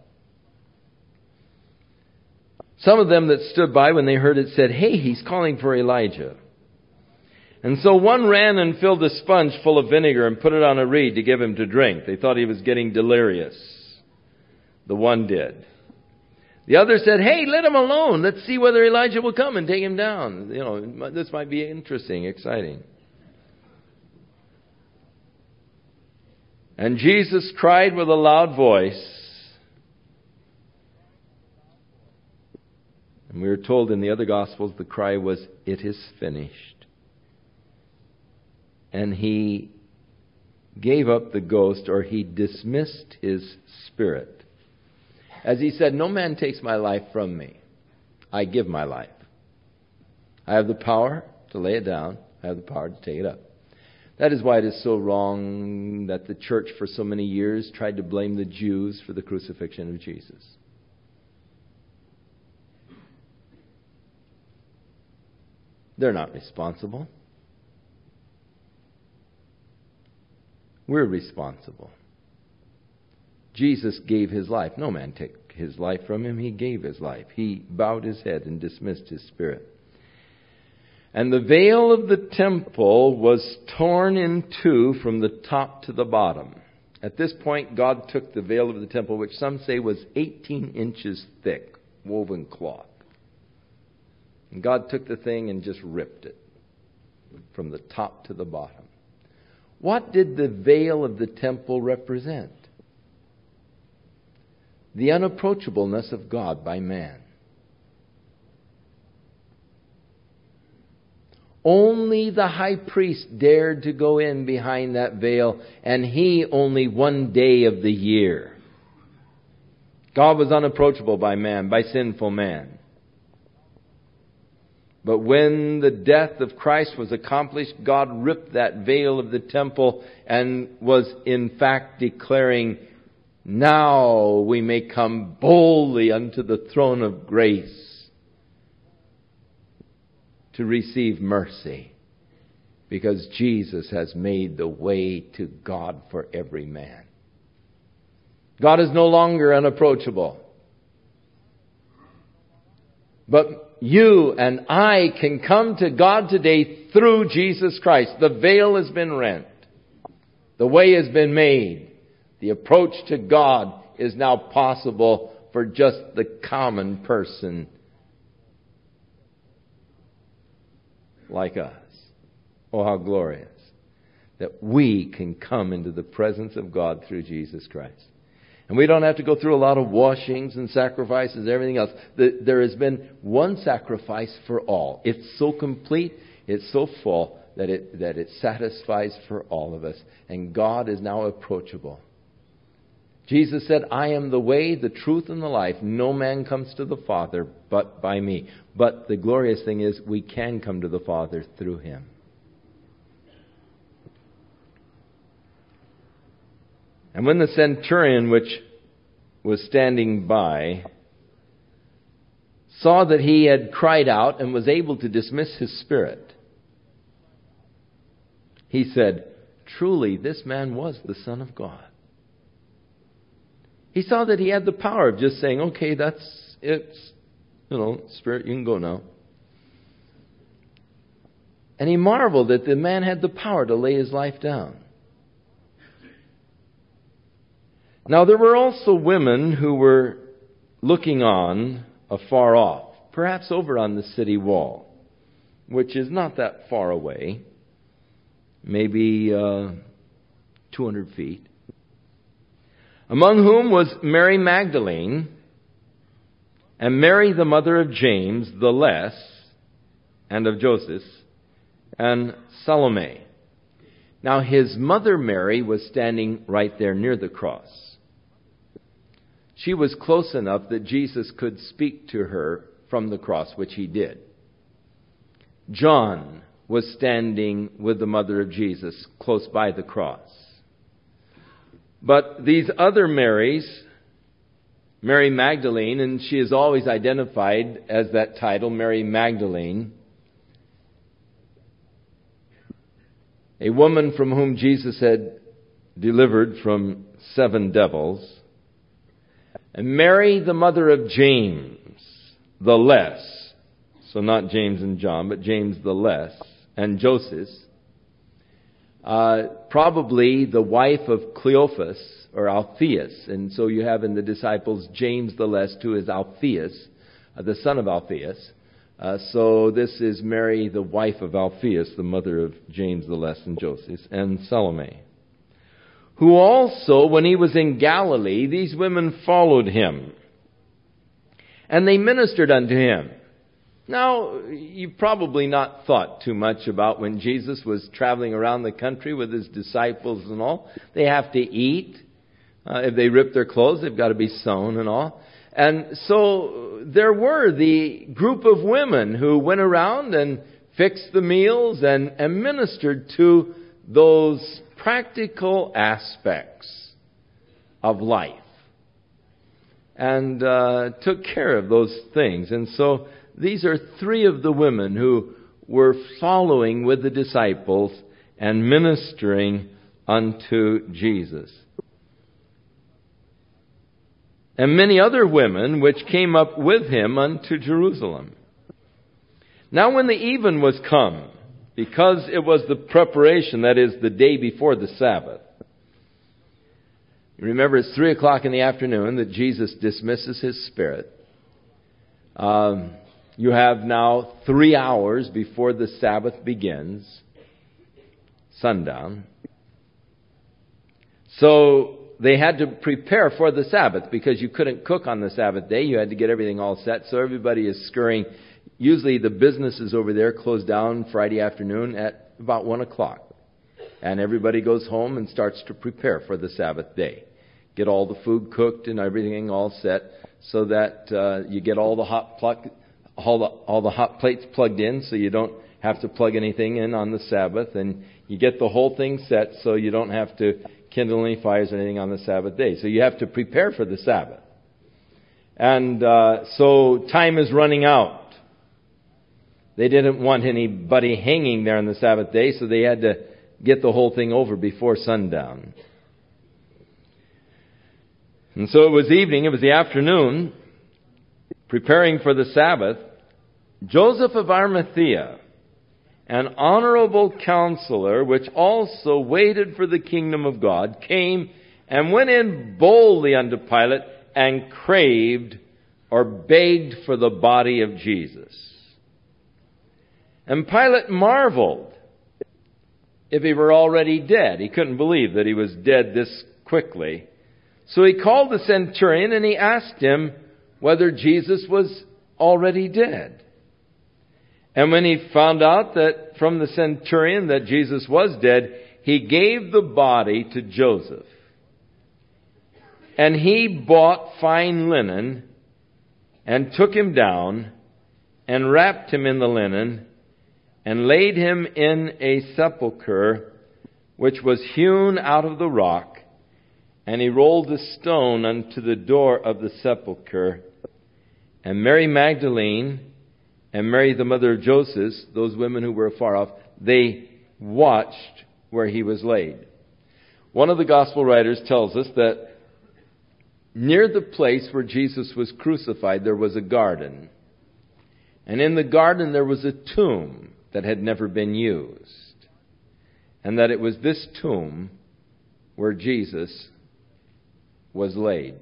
Some of them that stood by when they heard it said, hey, he's calling for Elijah. And so one ran and filled a sponge full of vinegar and put it on a reed to give him to drink. They thought he was getting delirious. The one did. The other said, hey, let him alone. Let's see whether Elijah will come and take him down. You know, this might be interesting, exciting. And Jesus cried with a loud voice. And we are told in the other Gospels the cry was, it is finished. And he gave up the ghost, or he dismissed his spirit. As he said, no man takes my life from me. I give my life. I have the power to lay it down. I have the power to take it up. That is why it is so wrong that the church for so many years tried to blame the Jews for the crucifixion of Jesus. They're not responsible. We're responsible. Jesus gave his life. No man took his life from him. He gave his life. He bowed his head and dismissed his spirit. And the veil of the temple was torn in two from the top to the bottom. At this point, God took the veil of the temple, which some say was eighteen inches thick, woven cloth. And God took the thing and just ripped it from the top to the bottom. What did the veil of the temple represent? The unapproachableness of God by man. Only the high priest dared to go in behind that veil, and he only one day of the year. God was unapproachable by man, by sinful man. But when the death of Christ was accomplished, God ripped that veil of the temple and was in fact declaring, now we may come boldly unto the throne of grace to receive mercy, because Jesus has made the way to God for every man. God is no longer unapproachable. But you and I can come to God today through Jesus Christ. The veil has been rent. The way has been made. The approach to God is now possible for just the common person like us. Oh, how glorious that we can come into the presence of God through Jesus Christ. And we don't have to go through a lot of washings and sacrifices and everything else. There has been one sacrifice for all. It's so complete, it's so full that it, that it satisfies for all of us. And God is now approachable. Jesus said, I am the way, the truth, and the life. No man comes to the Father but by me. But the glorious thing is we can come to the Father through him. And when the centurion, which was standing by, saw that he had cried out and was able to dismiss his spirit, he said, truly this man was the Son of God. He saw that he had the power of just saying, okay, that's it. You know, Spirit, you can go now. And he marveled that the man had the power to lay his life down. Now, there were also women who were looking on afar off, perhaps over on the city wall, which is not that far away, maybe uh, two hundred feet, among whom was Mary Magdalene and Mary, the mother of James the Less and of Joseph, and Salome. Now, his mother Mary was standing right there near the cross. She was close enough that Jesus could speak to her from the cross, which he did. John was standing with the mother of Jesus close by the cross. But these other Marys, Mary Magdalene, and she is always identified as that title, Mary Magdalene, a woman from whom Jesus had delivered from seven devils, and Mary, the mother of James the Less, so not James and John, but James the Less, and Joseph, uh, probably the wife of Cleophas, or Alphaeus, and so you have in the disciples James the Less, who is Alphaeus, uh, the son of Alphaeus. Uh, so this is Mary, the wife of Alphaeus, the mother of James the Less and Joseph, and Salome, who also, when he was in Galilee, these women followed him, and they ministered unto him. Now, you've probably not thought too much about when Jesus was traveling around the country with his disciples and all. They have to eat. Uh, if they rip their clothes, they've got to be sewn and all. And so there were the group of women who went around and fixed the meals and, and ministered to those practical aspects of life and uh, took care of those things. And so these are three of the women who were following with the disciples and ministering unto Jesus. And many other women which came up with him unto Jerusalem. Now when the even was come, because it was the preparation, that is, the day before the Sabbath. You remember it's three o'clock in the afternoon that Jesus dismisses his spirit. Um, you have now three hours before the Sabbath begins, sundown. So they had to prepare for the Sabbath because you couldn't cook on the Sabbath day. You had to get everything all set. So everybody is scurrying. Usually the businesses over there close down Friday afternoon at about one o'clock. And everybody goes home and starts to prepare for the Sabbath day. Get all the food cooked and everything all set so that uh, you get all the hot plug, all the all the hot plates plugged in so you don't have to plug anything in on the Sabbath. And you get the whole thing set so you don't have to kindle any fires or anything on the Sabbath day. So you have to prepare for the Sabbath. And uh, so time is running out. They didn't want anybody hanging there on the Sabbath day, so they had to get the whole thing over before sundown. And so it was evening, it was the afternoon, preparing for the Sabbath. Joseph of Arimathea, an honorable counselor, which also waited for the kingdom of God, came and went in boldly unto Pilate and craved or begged for the body of Jesus. And Pilate marveled if he were already dead. He couldn't believe that he was dead this quickly. So he called the centurion and he asked him whether Jesus was already dead. And when he found out that from the centurion that Jesus was dead, he gave the body to Joseph. And he bought fine linen and took him down and wrapped him in the linen and laid him in a sepulchre which was hewn out of the rock. And he rolled a stone unto the door of the sepulchre. And Mary Magdalene and Mary, the mother of Joseph, those women who were afar off, they watched where he was laid. One of the gospel writers tells us that near the place where Jesus was crucified, there was a garden. And in the garden there was a tomb that had never been used. And that it was this tomb where Jesus was laid.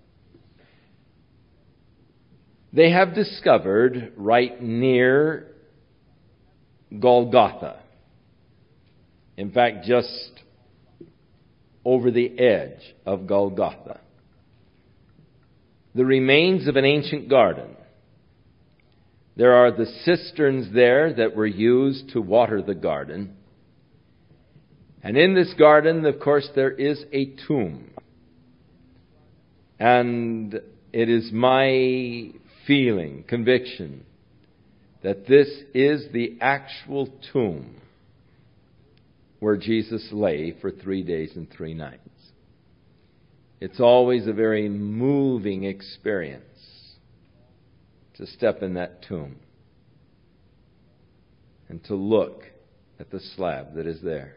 They have discovered right near Golgotha, in fact, just over the edge of Golgotha, the remains of an ancient garden. There are the cisterns there that were used to water the garden. And in this garden, of course, there is a tomb. And it is my feeling, conviction, that this is the actual tomb where Jesus lay for three days and three nights. It's always a very moving experience to step in that tomb and to look at the slab that is there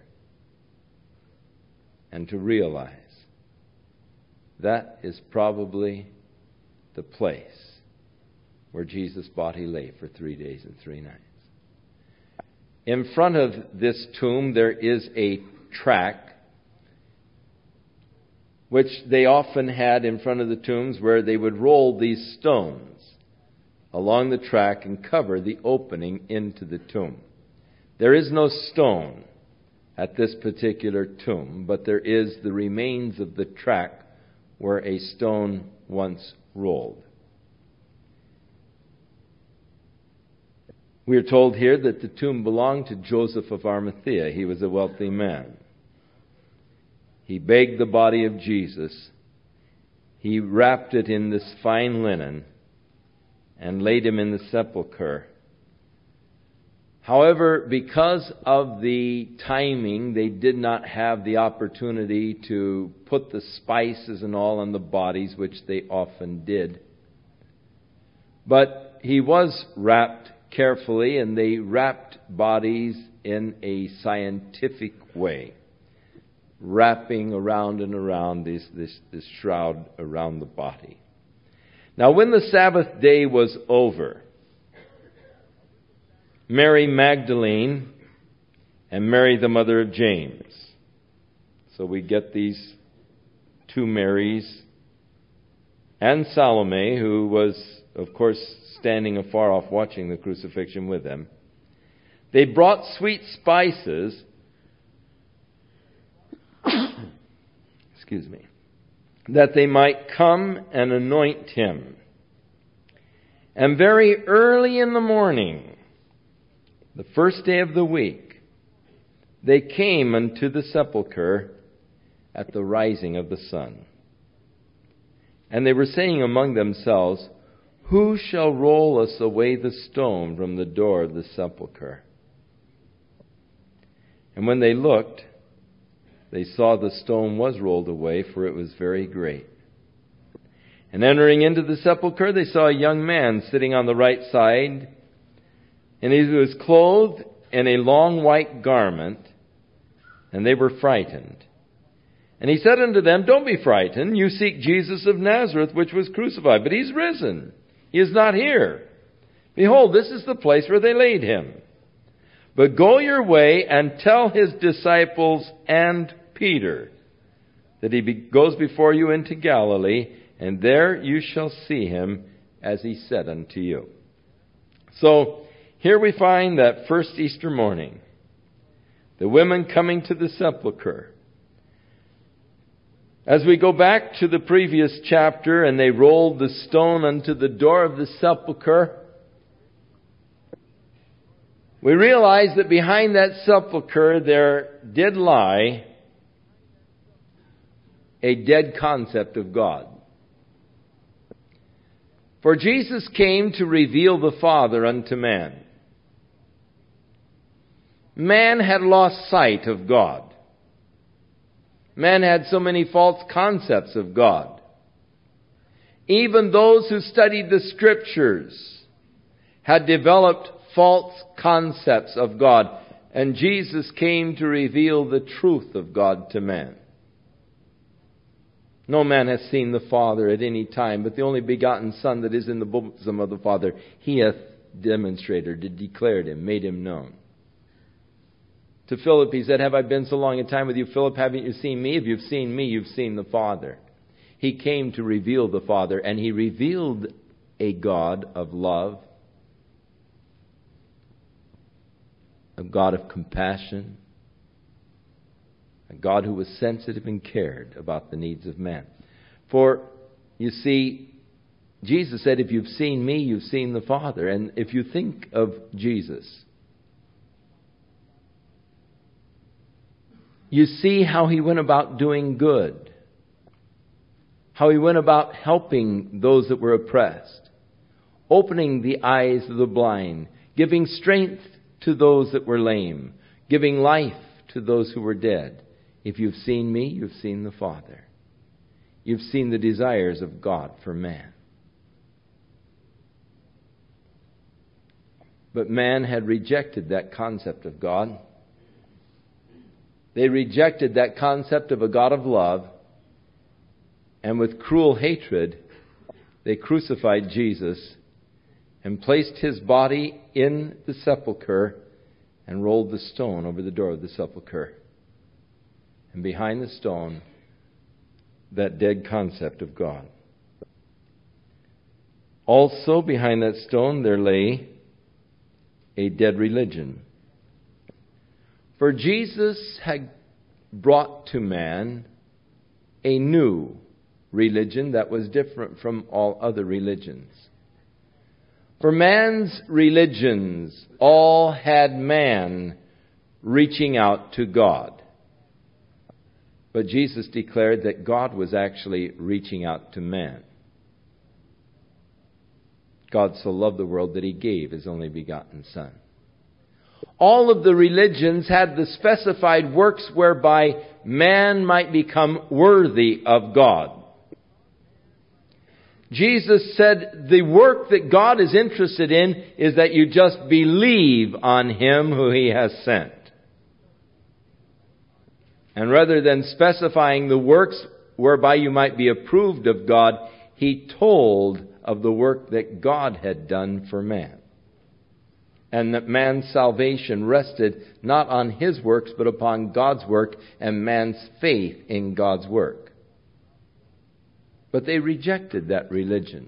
and to realize that is probably the place where Jesus' body lay for three days and three nights. In front of this tomb there is a track which they often had in front of the tombs, where they would roll these stones along the track and cover the opening into the tomb. There is no stone at this particular tomb, but there is the remains of the track where a stone once rolled. We are told here that the tomb belonged to Joseph of Arimathea. He was a wealthy man. He begged the body of Jesus. He wrapped it in this fine linen and laid him in the sepulchre. However, because of the timing, they did not have the opportunity to put the spices and all on the bodies, which they often did. But he was wrapped carefully, and they wrapped bodies in a scientific way, wrapping around and around this, this, this shroud around the body. Now, when the Sabbath day was over, Mary Magdalene and Mary, the mother of James. So we get these two Marys, and Salome, who was, of course, standing afar off watching the crucifixion with them. They brought sweet spices, excuse me, that they might come and anoint him. And very early in the morning, the first day of the week, they came unto the sepulchre at the rising of the sun. And they were saying among themselves, Who shall roll us away the stone from the door of the sepulchre? And when they looked, they saw the stone was rolled away, for it was very great. And entering into the sepulchre, they saw a young man sitting on the right side, and he was clothed in a long white garment, and they were frightened. And he said unto them, Don't be frightened. You seek Jesus of Nazareth, which was crucified. But he's risen. He is not here. Behold, this is the place where they laid him. But go your way and tell his disciples and Peter that he be- goes before you into Galilee, and there you shall see him as he said unto you. So here we find that first Easter morning, the women coming to the sepulchre. As we go back to the previous chapter, and they rolled the stone unto the door of the sepulchre, we realize that behind that sepulchre there did lie a dead concept of God. For Jesus came to reveal the Father unto man. Man had lost sight of God. Man had so many false concepts of God. Even those who studied the Scriptures had developed false concepts of God, and Jesus came to reveal the truth of God to man. No man has seen the Father at any time, but the only begotten Son that is in the bosom of the Father, He hath demonstrated, declared Him, made Him known. To Philip He said, have I been so long a time with you, Philip, haven't you seen me? If you've seen me, you've seen the Father. He came to reveal the Father, and He revealed a God of love, a God of compassion, a God who was sensitive and cared about the needs of man. For, you see, Jesus said, if you've seen me, you've seen the Father. And if you think of Jesus, you see how He went about doing good, how He went about helping those that were oppressed, opening the eyes of the blind, giving strength to those that were lame, giving life to those who were dead. If you've seen me, you've seen the Father. You've seen the desires of God for man. But man had rejected that concept of God. They rejected that concept of a God of love, and with cruel hatred, they crucified Jesus and placed His body in the sepulchre and rolled the stone over the door of the sepulchre. And behind the stone, that dead concept of God. Also behind that stone there lay a dead religion. For Jesus had brought to man a new religion that was different from all other religions. For man's religions all had man reaching out to God. But Jesus declared that God was actually reaching out to man. God so loved the world that He gave His only begotten Son. All of the religions had the specified works whereby man might become worthy of God. Jesus said the work that God is interested in is that you just believe on Him who He has sent. And rather than specifying the works whereby you might be approved of God, He told of the work that God had done for man. And that man's salvation rested not on his works, but upon God's work and man's faith in God's work. But they rejected that religion.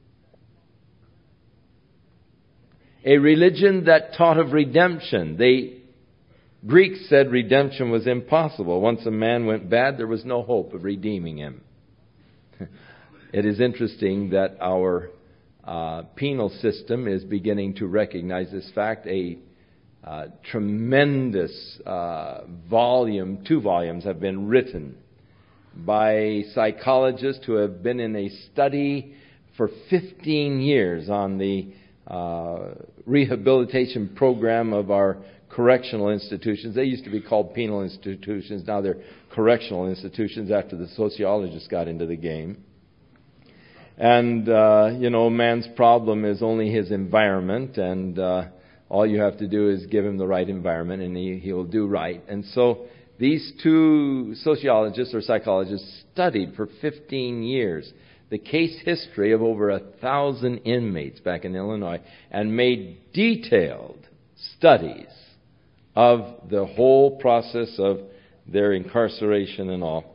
A religion that taught of redemption. They Greeks said redemption was impossible. Once a man went bad, there was no hope of redeeming him. It is interesting that our uh, penal system is beginning to recognize this fact. A uh, tremendous uh, volume, two volumes have been written by psychologists who have been in a study for fifteen years on the uh, rehabilitation program of our correctional institutions. They used to be called penal institutions. Now they're correctional institutions after the sociologists got into the game. And, uh, you know, man's problem is only his environment, and uh, all you have to do is give him the right environment and he, he'll do right. And so these two sociologists or psychologists studied for fifteen years the case history of over a thousand inmates back in Illinois and made detailed studies of the whole process of their incarceration and all.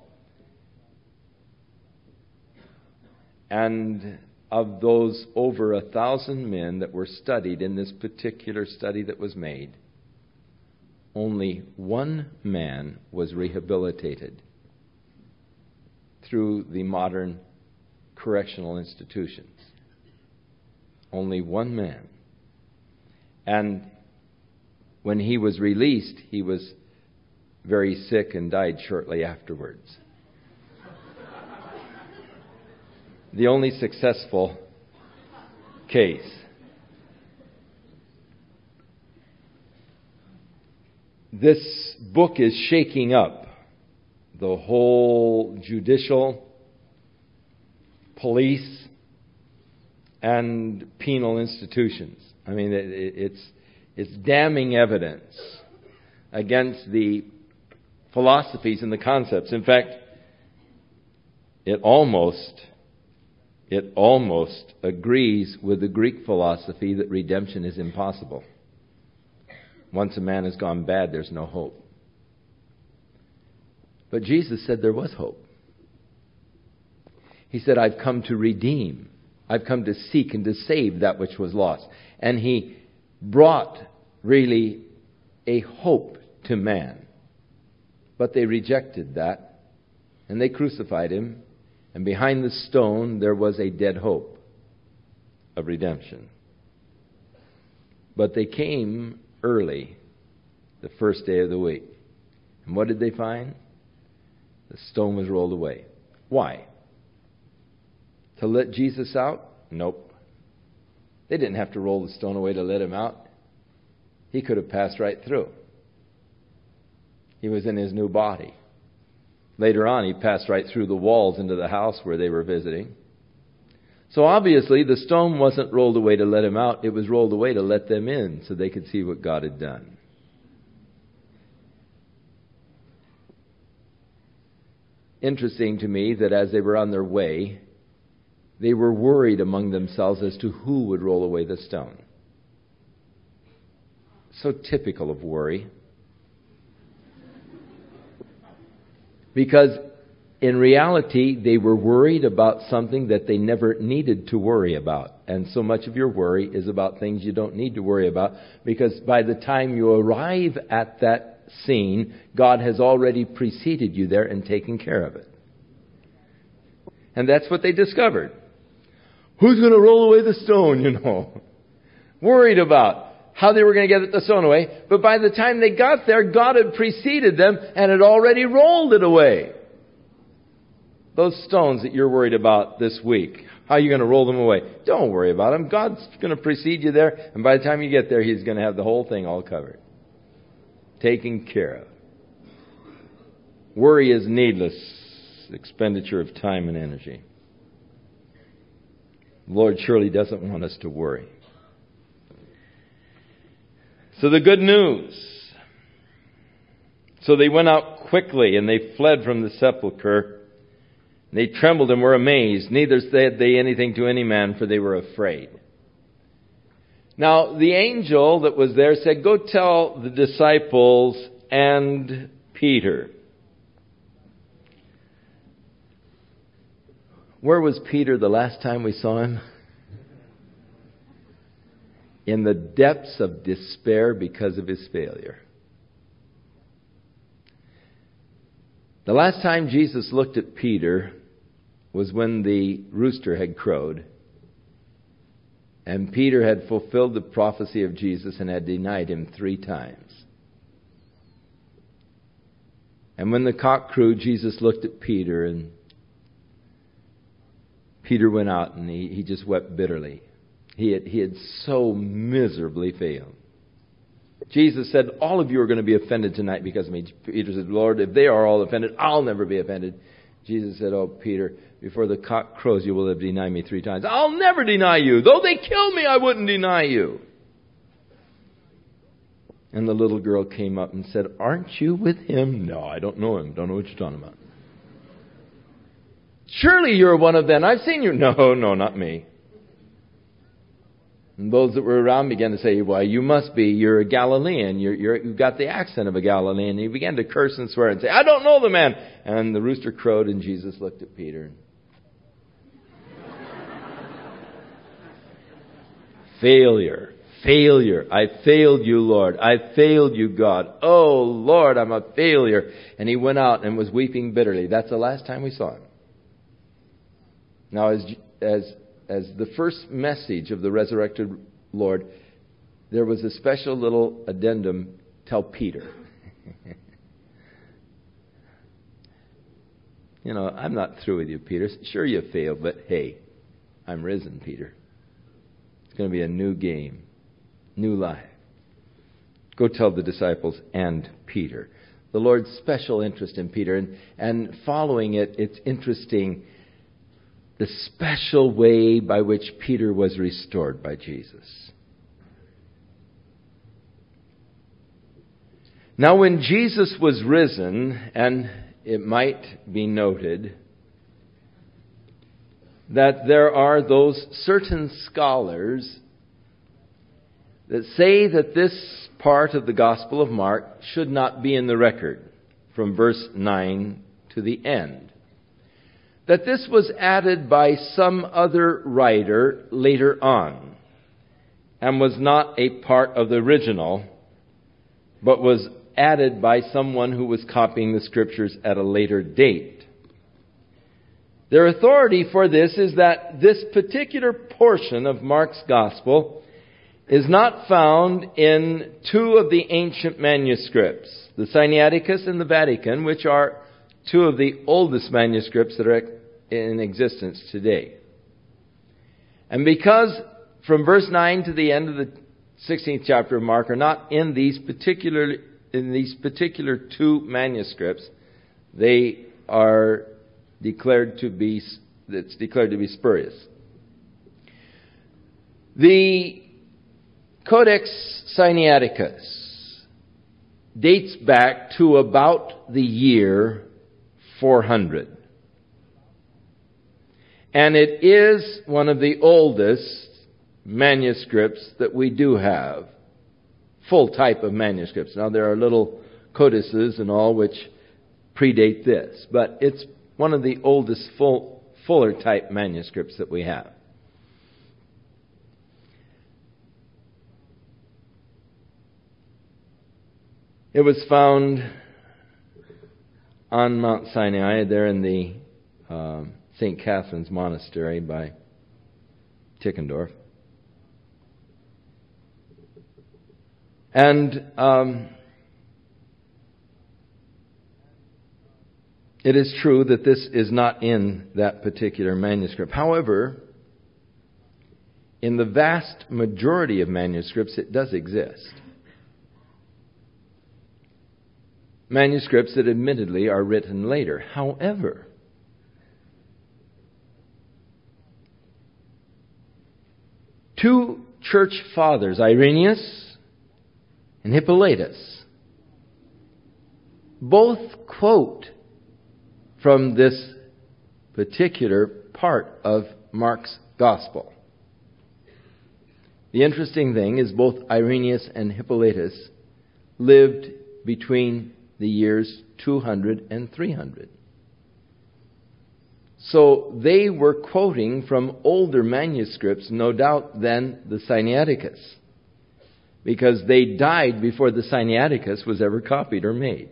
And of those over a thousand men that were studied in this particular study that was made, only one man was rehabilitated through the modern correctional institutions. Only one man. And when he was released, he was very sick and died shortly afterwards. The only successful case. This book is shaking up the whole judicial, police, and penal institutions. I mean, it, it's it's damning evidence against the philosophies and the concepts. In fact, it almost, it almost agrees with the Greek philosophy that redemption is impossible. Once a man has gone bad, there's no hope. But Jesus said there was hope. He said, I've come to redeem. I've come to seek and to save that which was lost. And He brought really a hope to man. But they rejected that, and they crucified Him. And behind the stone there was a dead hope of redemption. But they came early, the first day of the week. And what did they find? The stone was rolled away. Why? To let Jesus out? Nope. They didn't have to roll the stone away to let Him out. He could have passed right through. He was in His new body. Later on, He passed right through the walls into the house where they were visiting. So obviously, the stone wasn't rolled away to let Him out. It was rolled away to let them in so they could see what God had done. Interesting to me that as they were on their way, they were worried among themselves as to who would roll away the stone. So typical of worry. Because in reality, they were worried about something that they never needed to worry about. And so much of your worry is about things you don't need to worry about, because by the time you arrive at that scene, God has already preceded you there and taken care of it. And that's what they discovered. Who's going to roll away the stone, you know? Worried about how they were going to get the stone away. But by the time they got there, God had preceded them and had already rolled it away. Those stones that you're worried about this week, how are you going to roll them away? Don't worry about them. God's going to precede you there. And by the time you get there, He's going to have the whole thing all covered. Taken care of. Worry is needless expenditure of time and energy. The Lord surely doesn't want us to worry. So the good news. So they went out quickly and they fled from the sepulchre. They trembled and were amazed. Neither said they anything to any man, for they were afraid. Now the angel that was there said, go tell the disciples and Peter. Where was Peter the last time we saw him? In the depths of despair because of his failure. The last time Jesus looked at Peter was when the rooster had crowed. And Peter had fulfilled the prophecy of Jesus and had denied Him three times. And when the cock crowed, Jesus looked at Peter, and Peter went out and he, he just wept bitterly. He had, he had so miserably failed. Jesus said, all of you are going to be offended tonight because of me. Peter said, Lord, if they are all offended, I'll never be offended. Jesus said, oh, Peter, before the cock crows, you will have denied me three times. I'll never deny you. Though they kill me, I wouldn't deny you. And the little girl came up and said, aren't you with him? No, I don't know him. Don't know what you're talking about. Surely you're one of them. I've seen you. No, no, not me. And those that were around began to say, well, you must be. You're a Galilean. You're, you're, you've got the accent of a Galilean. And he began to curse and swear and say, I don't know the man. And the rooster crowed and Jesus looked at Peter. Failure. Failure. I failed you, Lord. I failed you, God. Oh, Lord, I'm a failure. And he went out and was weeping bitterly. That's the last time we saw him. Now, as as as the first message of the resurrected Lord, there was a special little addendum, tell Peter. You know, I'm not through with you, Peter. Sure, you failed, but hey, I'm risen, Peter. It's going to be a new game, new life. Go tell the disciples and Peter. The Lord's special interest in Peter. And, and following it, it's interesting the special way by which Peter was restored by Jesus. Now, when Jesus was risen, and it might be noted that there are those certain scholars that say that this part of the Gospel of Mark should not be in the record from verse nine to the end. That this was added by some other writer later on and was not a part of the original, but was added by someone who was copying the Scriptures at a later date. Their authority for this is that this particular portion of Mark's Gospel is not found in two of the ancient manuscripts, the Sinaiticus and the Vatican, which are two of the oldest manuscripts that are in existence today. And because from verse nine to the end of the sixteenth chapter of Mark are not in these particular in these particular two manuscripts, they are declared to be it's declared to be spurious. The Codex Sinaiticus dates back to about the year four hundred. And it is one of the oldest manuscripts that we do have. Full type of manuscripts. Now there are little codices and all which predate this. But it's one of the oldest full, fuller type manuscripts that we have. It was found on Mount Sinai, there in the um, Saint Catherine's Monastery by Tickendorf. And um, it is true that this is not in that particular manuscript. However, in the vast majority of manuscripts, it does exist. Manuscripts that admittedly are written later. However, two church fathers, Irenaeus and Hippolytus, both quote from this particular part of Mark's Gospel. The interesting thing is both Irenaeus and Hippolytus lived between the years two hundred and three hundred. So they were quoting from older manuscripts, no doubt, than the Sinaiticus, because they died before the Sinaiticus was ever copied or made.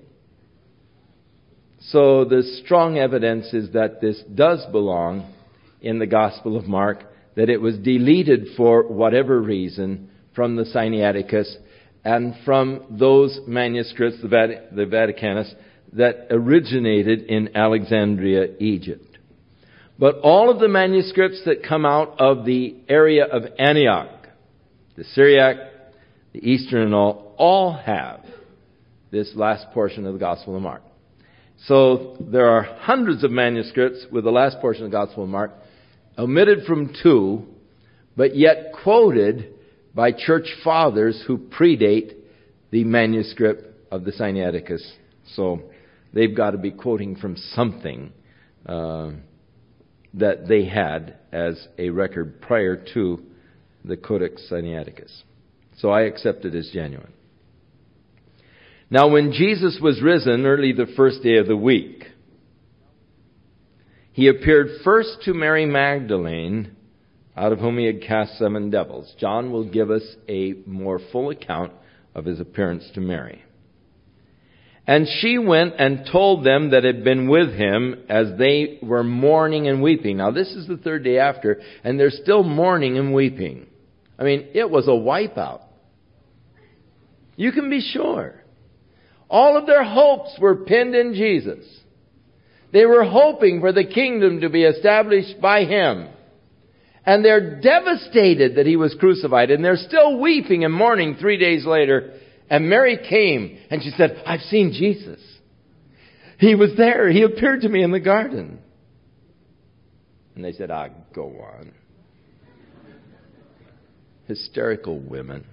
So the strong evidence is that this does belong in the Gospel of Mark, that it was deleted for whatever reason from the Sinaiticus and from those manuscripts, the, Vati- the Vaticanus, that originated in Alexandria, Egypt. But all of the manuscripts that come out of the area of Antioch, the Syriac, the Eastern and all, all have this last portion of the Gospel of Mark. So there are hundreds of manuscripts with the last portion of the Gospel of Mark, omitted from two, but yet quoted by church fathers who predate the manuscript of the Sinaiticus. So they've got to be quoting from something uh, that they had as a record prior to the Codex Sinaiticus. So I accept it as genuine. Now when Jesus was risen early the first day of the week, he appeared first to Mary Magdalene, out of whom he had cast seven devils. John will give us a more full account of his appearance to Mary. And she went and told them that had been with him as they were mourning and weeping. Now this is the third day after, and they're still mourning and weeping. I mean, it was a wipeout. You can be sure. All of their hopes were pinned in Jesus. They were hoping for the kingdom to be established by him. And they're devastated that he was crucified. And they're still weeping and mourning three days later. And Mary came and she said, I've seen Jesus. He was there. He appeared to me in the garden. And they said, ah, go on. Hysterical women.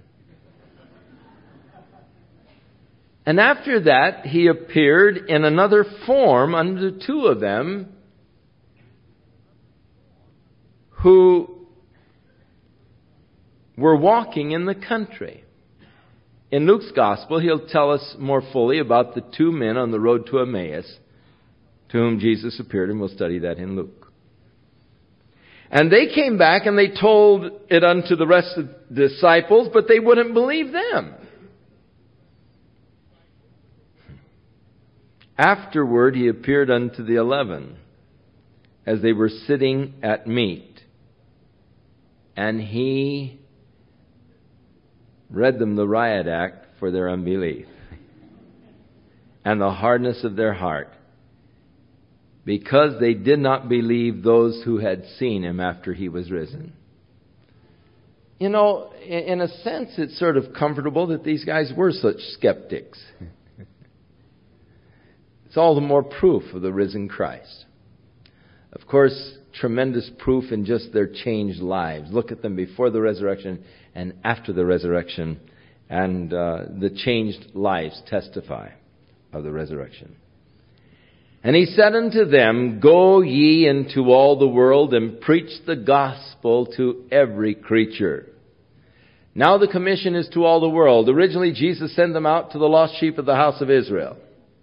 And after that, he appeared in another form unto two of them who were walking in the country. In Luke's Gospel, he'll tell us more fully about the two men on the road to Emmaus to whom Jesus appeared, and we'll study that in Luke. And they came back and they told it unto the rest of the disciples, but they wouldn't believe them. Afterward, he appeared unto the eleven as they were sitting at meat. And he read them the riot act for their unbelief and the hardness of their heart, because they did not believe those who had seen him after he was risen. You know, in a sense, it's sort of comfortable that these guys were such skeptics. It's all the more proof of the risen Christ. Of course, tremendous proof in just their changed lives. Look at them before the resurrection and after the resurrection, and uh, the changed lives testify of the resurrection. And he said unto them, Go ye into all the world and preach the gospel to every creature. Now the commission is to all the world. Originally Jesus sent them out to the lost sheep of the house of Israel.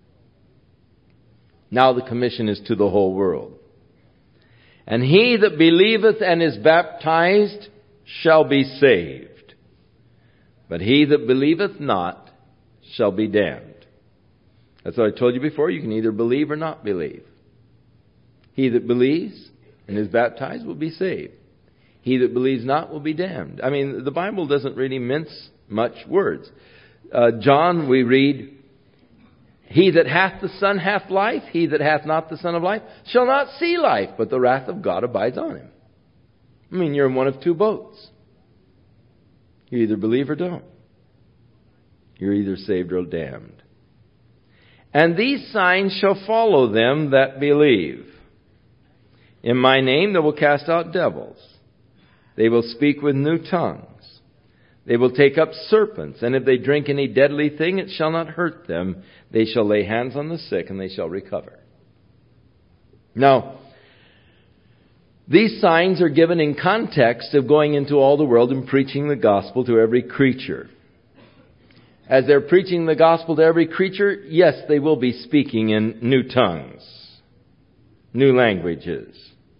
Now the commission is to the whole world. And he that believeth and is baptized shall be saved. But he that believeth not shall be damned. That's what I told you before. You can either believe or not believe. He that believes and is baptized will be saved. He that believes not will be damned. I mean, the Bible doesn't really mince much words. Uh, John, we read, He that hath the Son hath life. He that hath not the Son of life shall not see life, but the wrath of God abides on him. I mean, you're in one of two boats. You either believe or don't. You're either saved or damned. And these signs shall follow them that believe. In my name they will cast out devils. They will speak with new tongues. They will take up serpents, and if they drink any deadly thing, it shall not hurt them. They shall lay hands on the sick, and they shall recover. Now, these signs are given in context of going into all the world and preaching the gospel to every creature. As they're preaching the gospel to every creature, yes, they will be speaking in new tongues, new languages.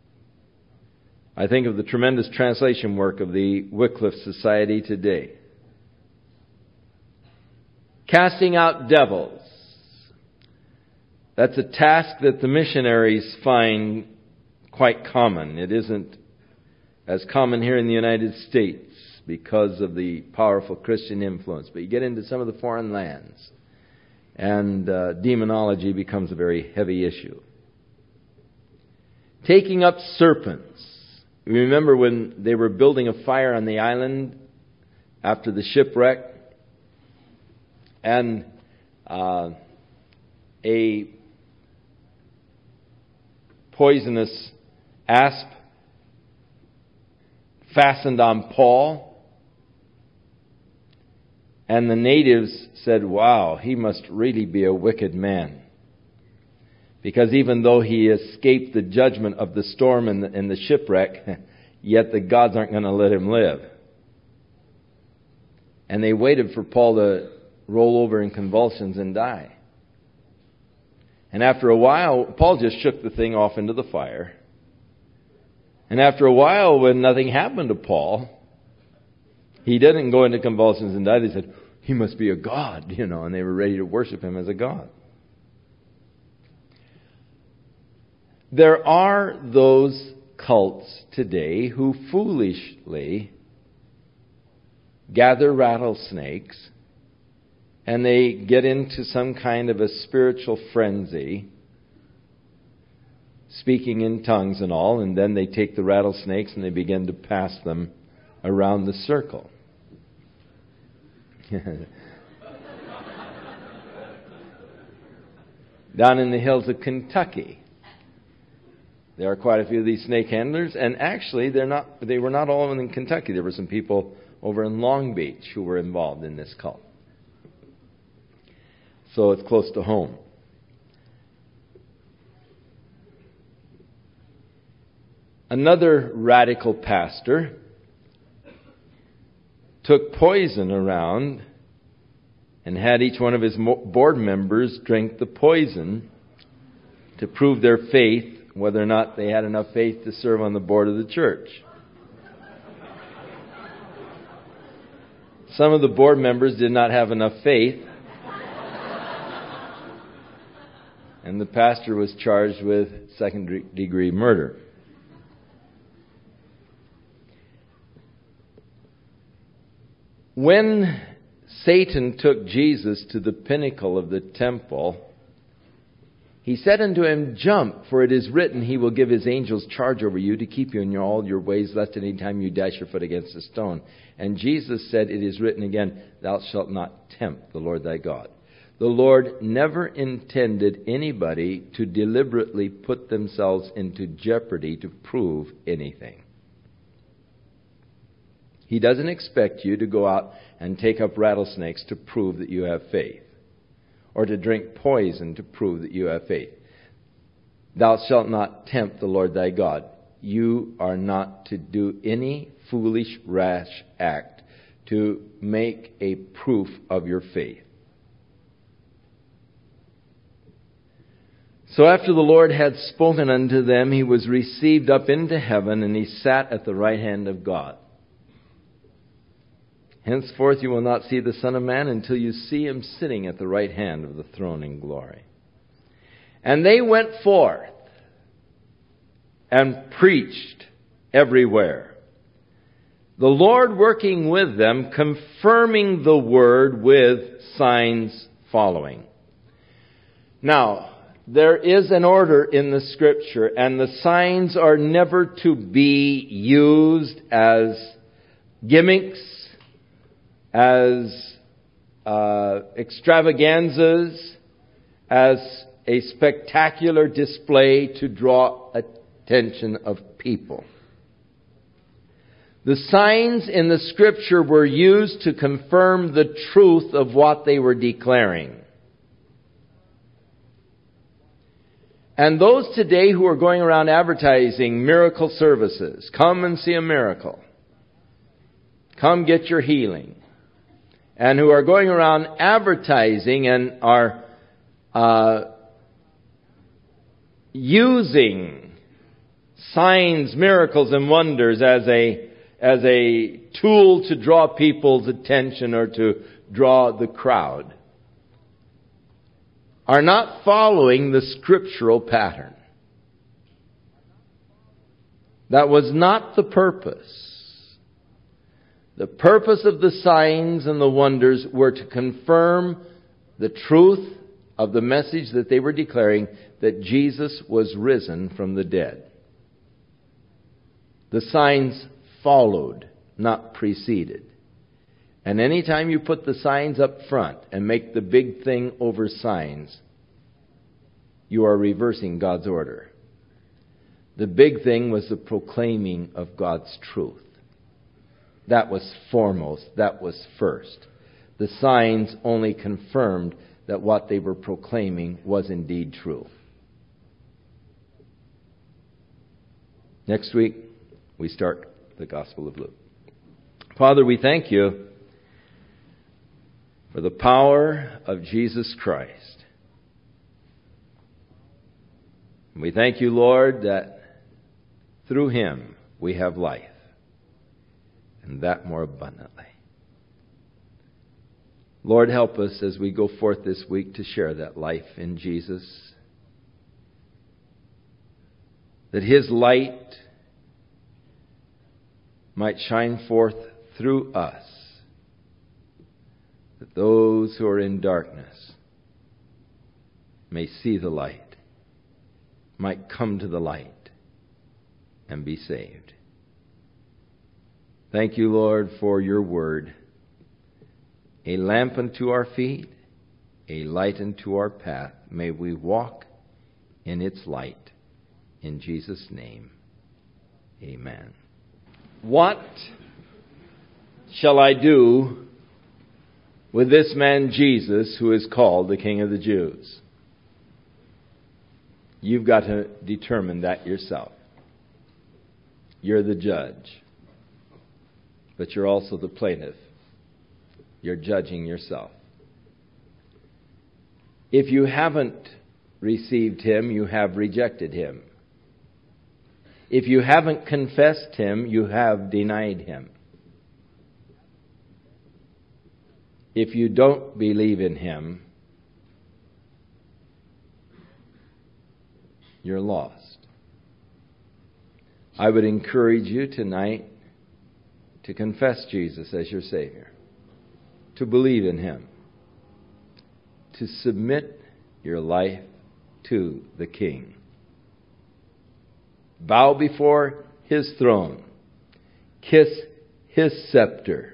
I think of the tremendous translation work of the Wycliffe Society today. Casting out devils. That's a task that the missionaries find quite common. It isn't as common here in the United States because of the powerful Christian influence. But you get into some of the foreign lands, and uh, demonology becomes a very heavy issue. Taking up serpents. You remember when they were building a fire on the island after the shipwreck, and uh, a poisonous asp fastened on Paul, and the natives said, wow, he must really be a wicked man. Because even though he escaped the judgment of the storm and the, and the shipwreck, yet the gods aren't going to let him live. And they waited for Paul to roll over in convulsions and die. And after a while, Paul just shook the thing off into the fire. And after a while, when nothing happened to Paul, he didn't go into convulsions and die. They said, he must be a god, you know, and they were ready to worship him as a god. There are those cults today who foolishly gather rattlesnakes and they get into some kind of a spiritual frenzy, speaking in tongues and all, and then they take the rattlesnakes and they begin to pass them around the circle. Down in the hills of Kentucky, there are quite a few of these snake handlers, and actually they're not, they were not all in Kentucky. There were some people over in Long Beach who were involved in this cult. So it's close to home. Another radical pastor took poison around and had each one of his board members drink the poison to prove their faith, whether or not they had enough faith to serve on the board of the church. Some of the board members did not have enough faith, and the pastor was charged with second-degree murder. When Satan took Jesus to the pinnacle of the temple, he said unto him, "Jump, for it is written, He will give His angels charge over you to keep you in your, all your ways, lest any time you dash your foot against a stone." And Jesus said, "It is written again, Thou shalt not tempt the Lord thy God." The Lord never intended anybody to deliberately put themselves into jeopardy to prove anything. He doesn't expect you to go out and take up rattlesnakes to prove that you have faith, or to drink poison to prove that you have faith. Thou shalt not tempt the Lord thy God. You are not to do any foolish, rash act to make a proof of your faith. So after the Lord had spoken unto them, He was received up into heaven, and He sat at the right hand of God. Henceforth you will not see the Son of Man until you see Him sitting at the right hand of the throne in glory. And they went forth and preached everywhere, the Lord working with them, confirming the word with signs following. Now, there is an order in the Scripture, and the signs are never to be used as gimmicks, as uh, extravaganzas, as a spectacular display to draw attention of people. The signs in the Scripture were used to confirm the truth of what they were declaring. And those today who are going around advertising miracle services, come and see a miracle, come get your healing, and who are going around advertising and are uh, using signs, miracles, and wonders as a as a tool to draw people's attention or to draw the crowd, are not following the scriptural pattern. That was not the purpose. The purpose of the signs and the wonders were to confirm the truth of the message that they were declaring, that Jesus was risen from the dead. The signs followed, not preceded. And anytime you put the signs up front and make the big thing over signs, you are reversing God's order. The big thing was the proclaiming of God's truth. That was foremost. That was first. The signs only confirmed that what they were proclaiming was indeed true. Next week, we start the Gospel of Luke. Father, we thank you for the power of Jesus Christ. We thank you, Lord, that through Him we have life, and that more abundantly. Lord, help us as we go forth this week to share that life in Jesus, that His light might shine forth through us, that those who are in darkness may see the light, might come to the light and be saved. Thank you, Lord, for your word, a lamp unto our feet, a light unto our path. May we walk in its light. In Jesus' name, amen. What shall I do with this man Jesus who is called the King of the Jews? You've got to determine that yourself. You're the judge. But you're also the plaintiff. You're judging yourself. If you haven't received Him, you have rejected Him. If you haven't confessed Him, you have denied Him. If you don't believe in Him, you're lost. I would encourage you tonight to confess Jesus as your Savior, to believe in Him, to submit your life to the King. Bow before His throne. Kiss His scepter.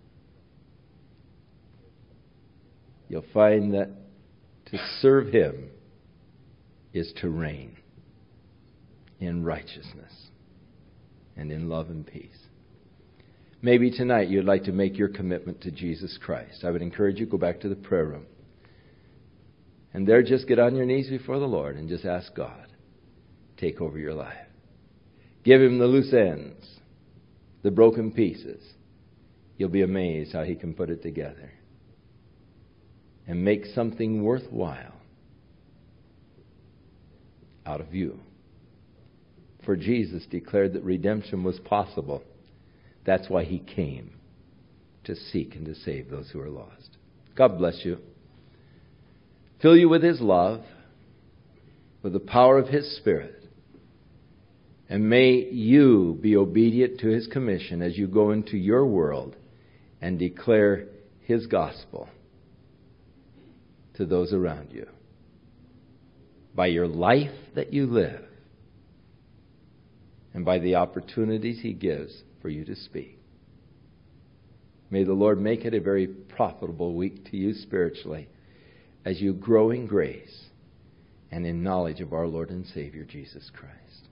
You'll find that to serve Him is to reign in righteousness and in love and peace. Maybe tonight you'd like to make your commitment to Jesus Christ. I would encourage you to go back to the prayer room. And there just get on your knees before the Lord and just ask God, take over your life. Give Him the loose ends, the broken pieces. You'll be amazed how He can put it together and make something worthwhile out of you. For Jesus declared that redemption was possible. That's why He came, to seek and to save those who are lost. God bless you. Fill you with His love, with the power of His Spirit. And may you be obedient to His commission as you go into your world and declare His gospel to those around you. By your life that you live and by the opportunities He gives for you to speak. May the Lord make it a very profitable week to you spiritually as you grow in grace and in knowledge of our Lord and Savior Jesus Christ.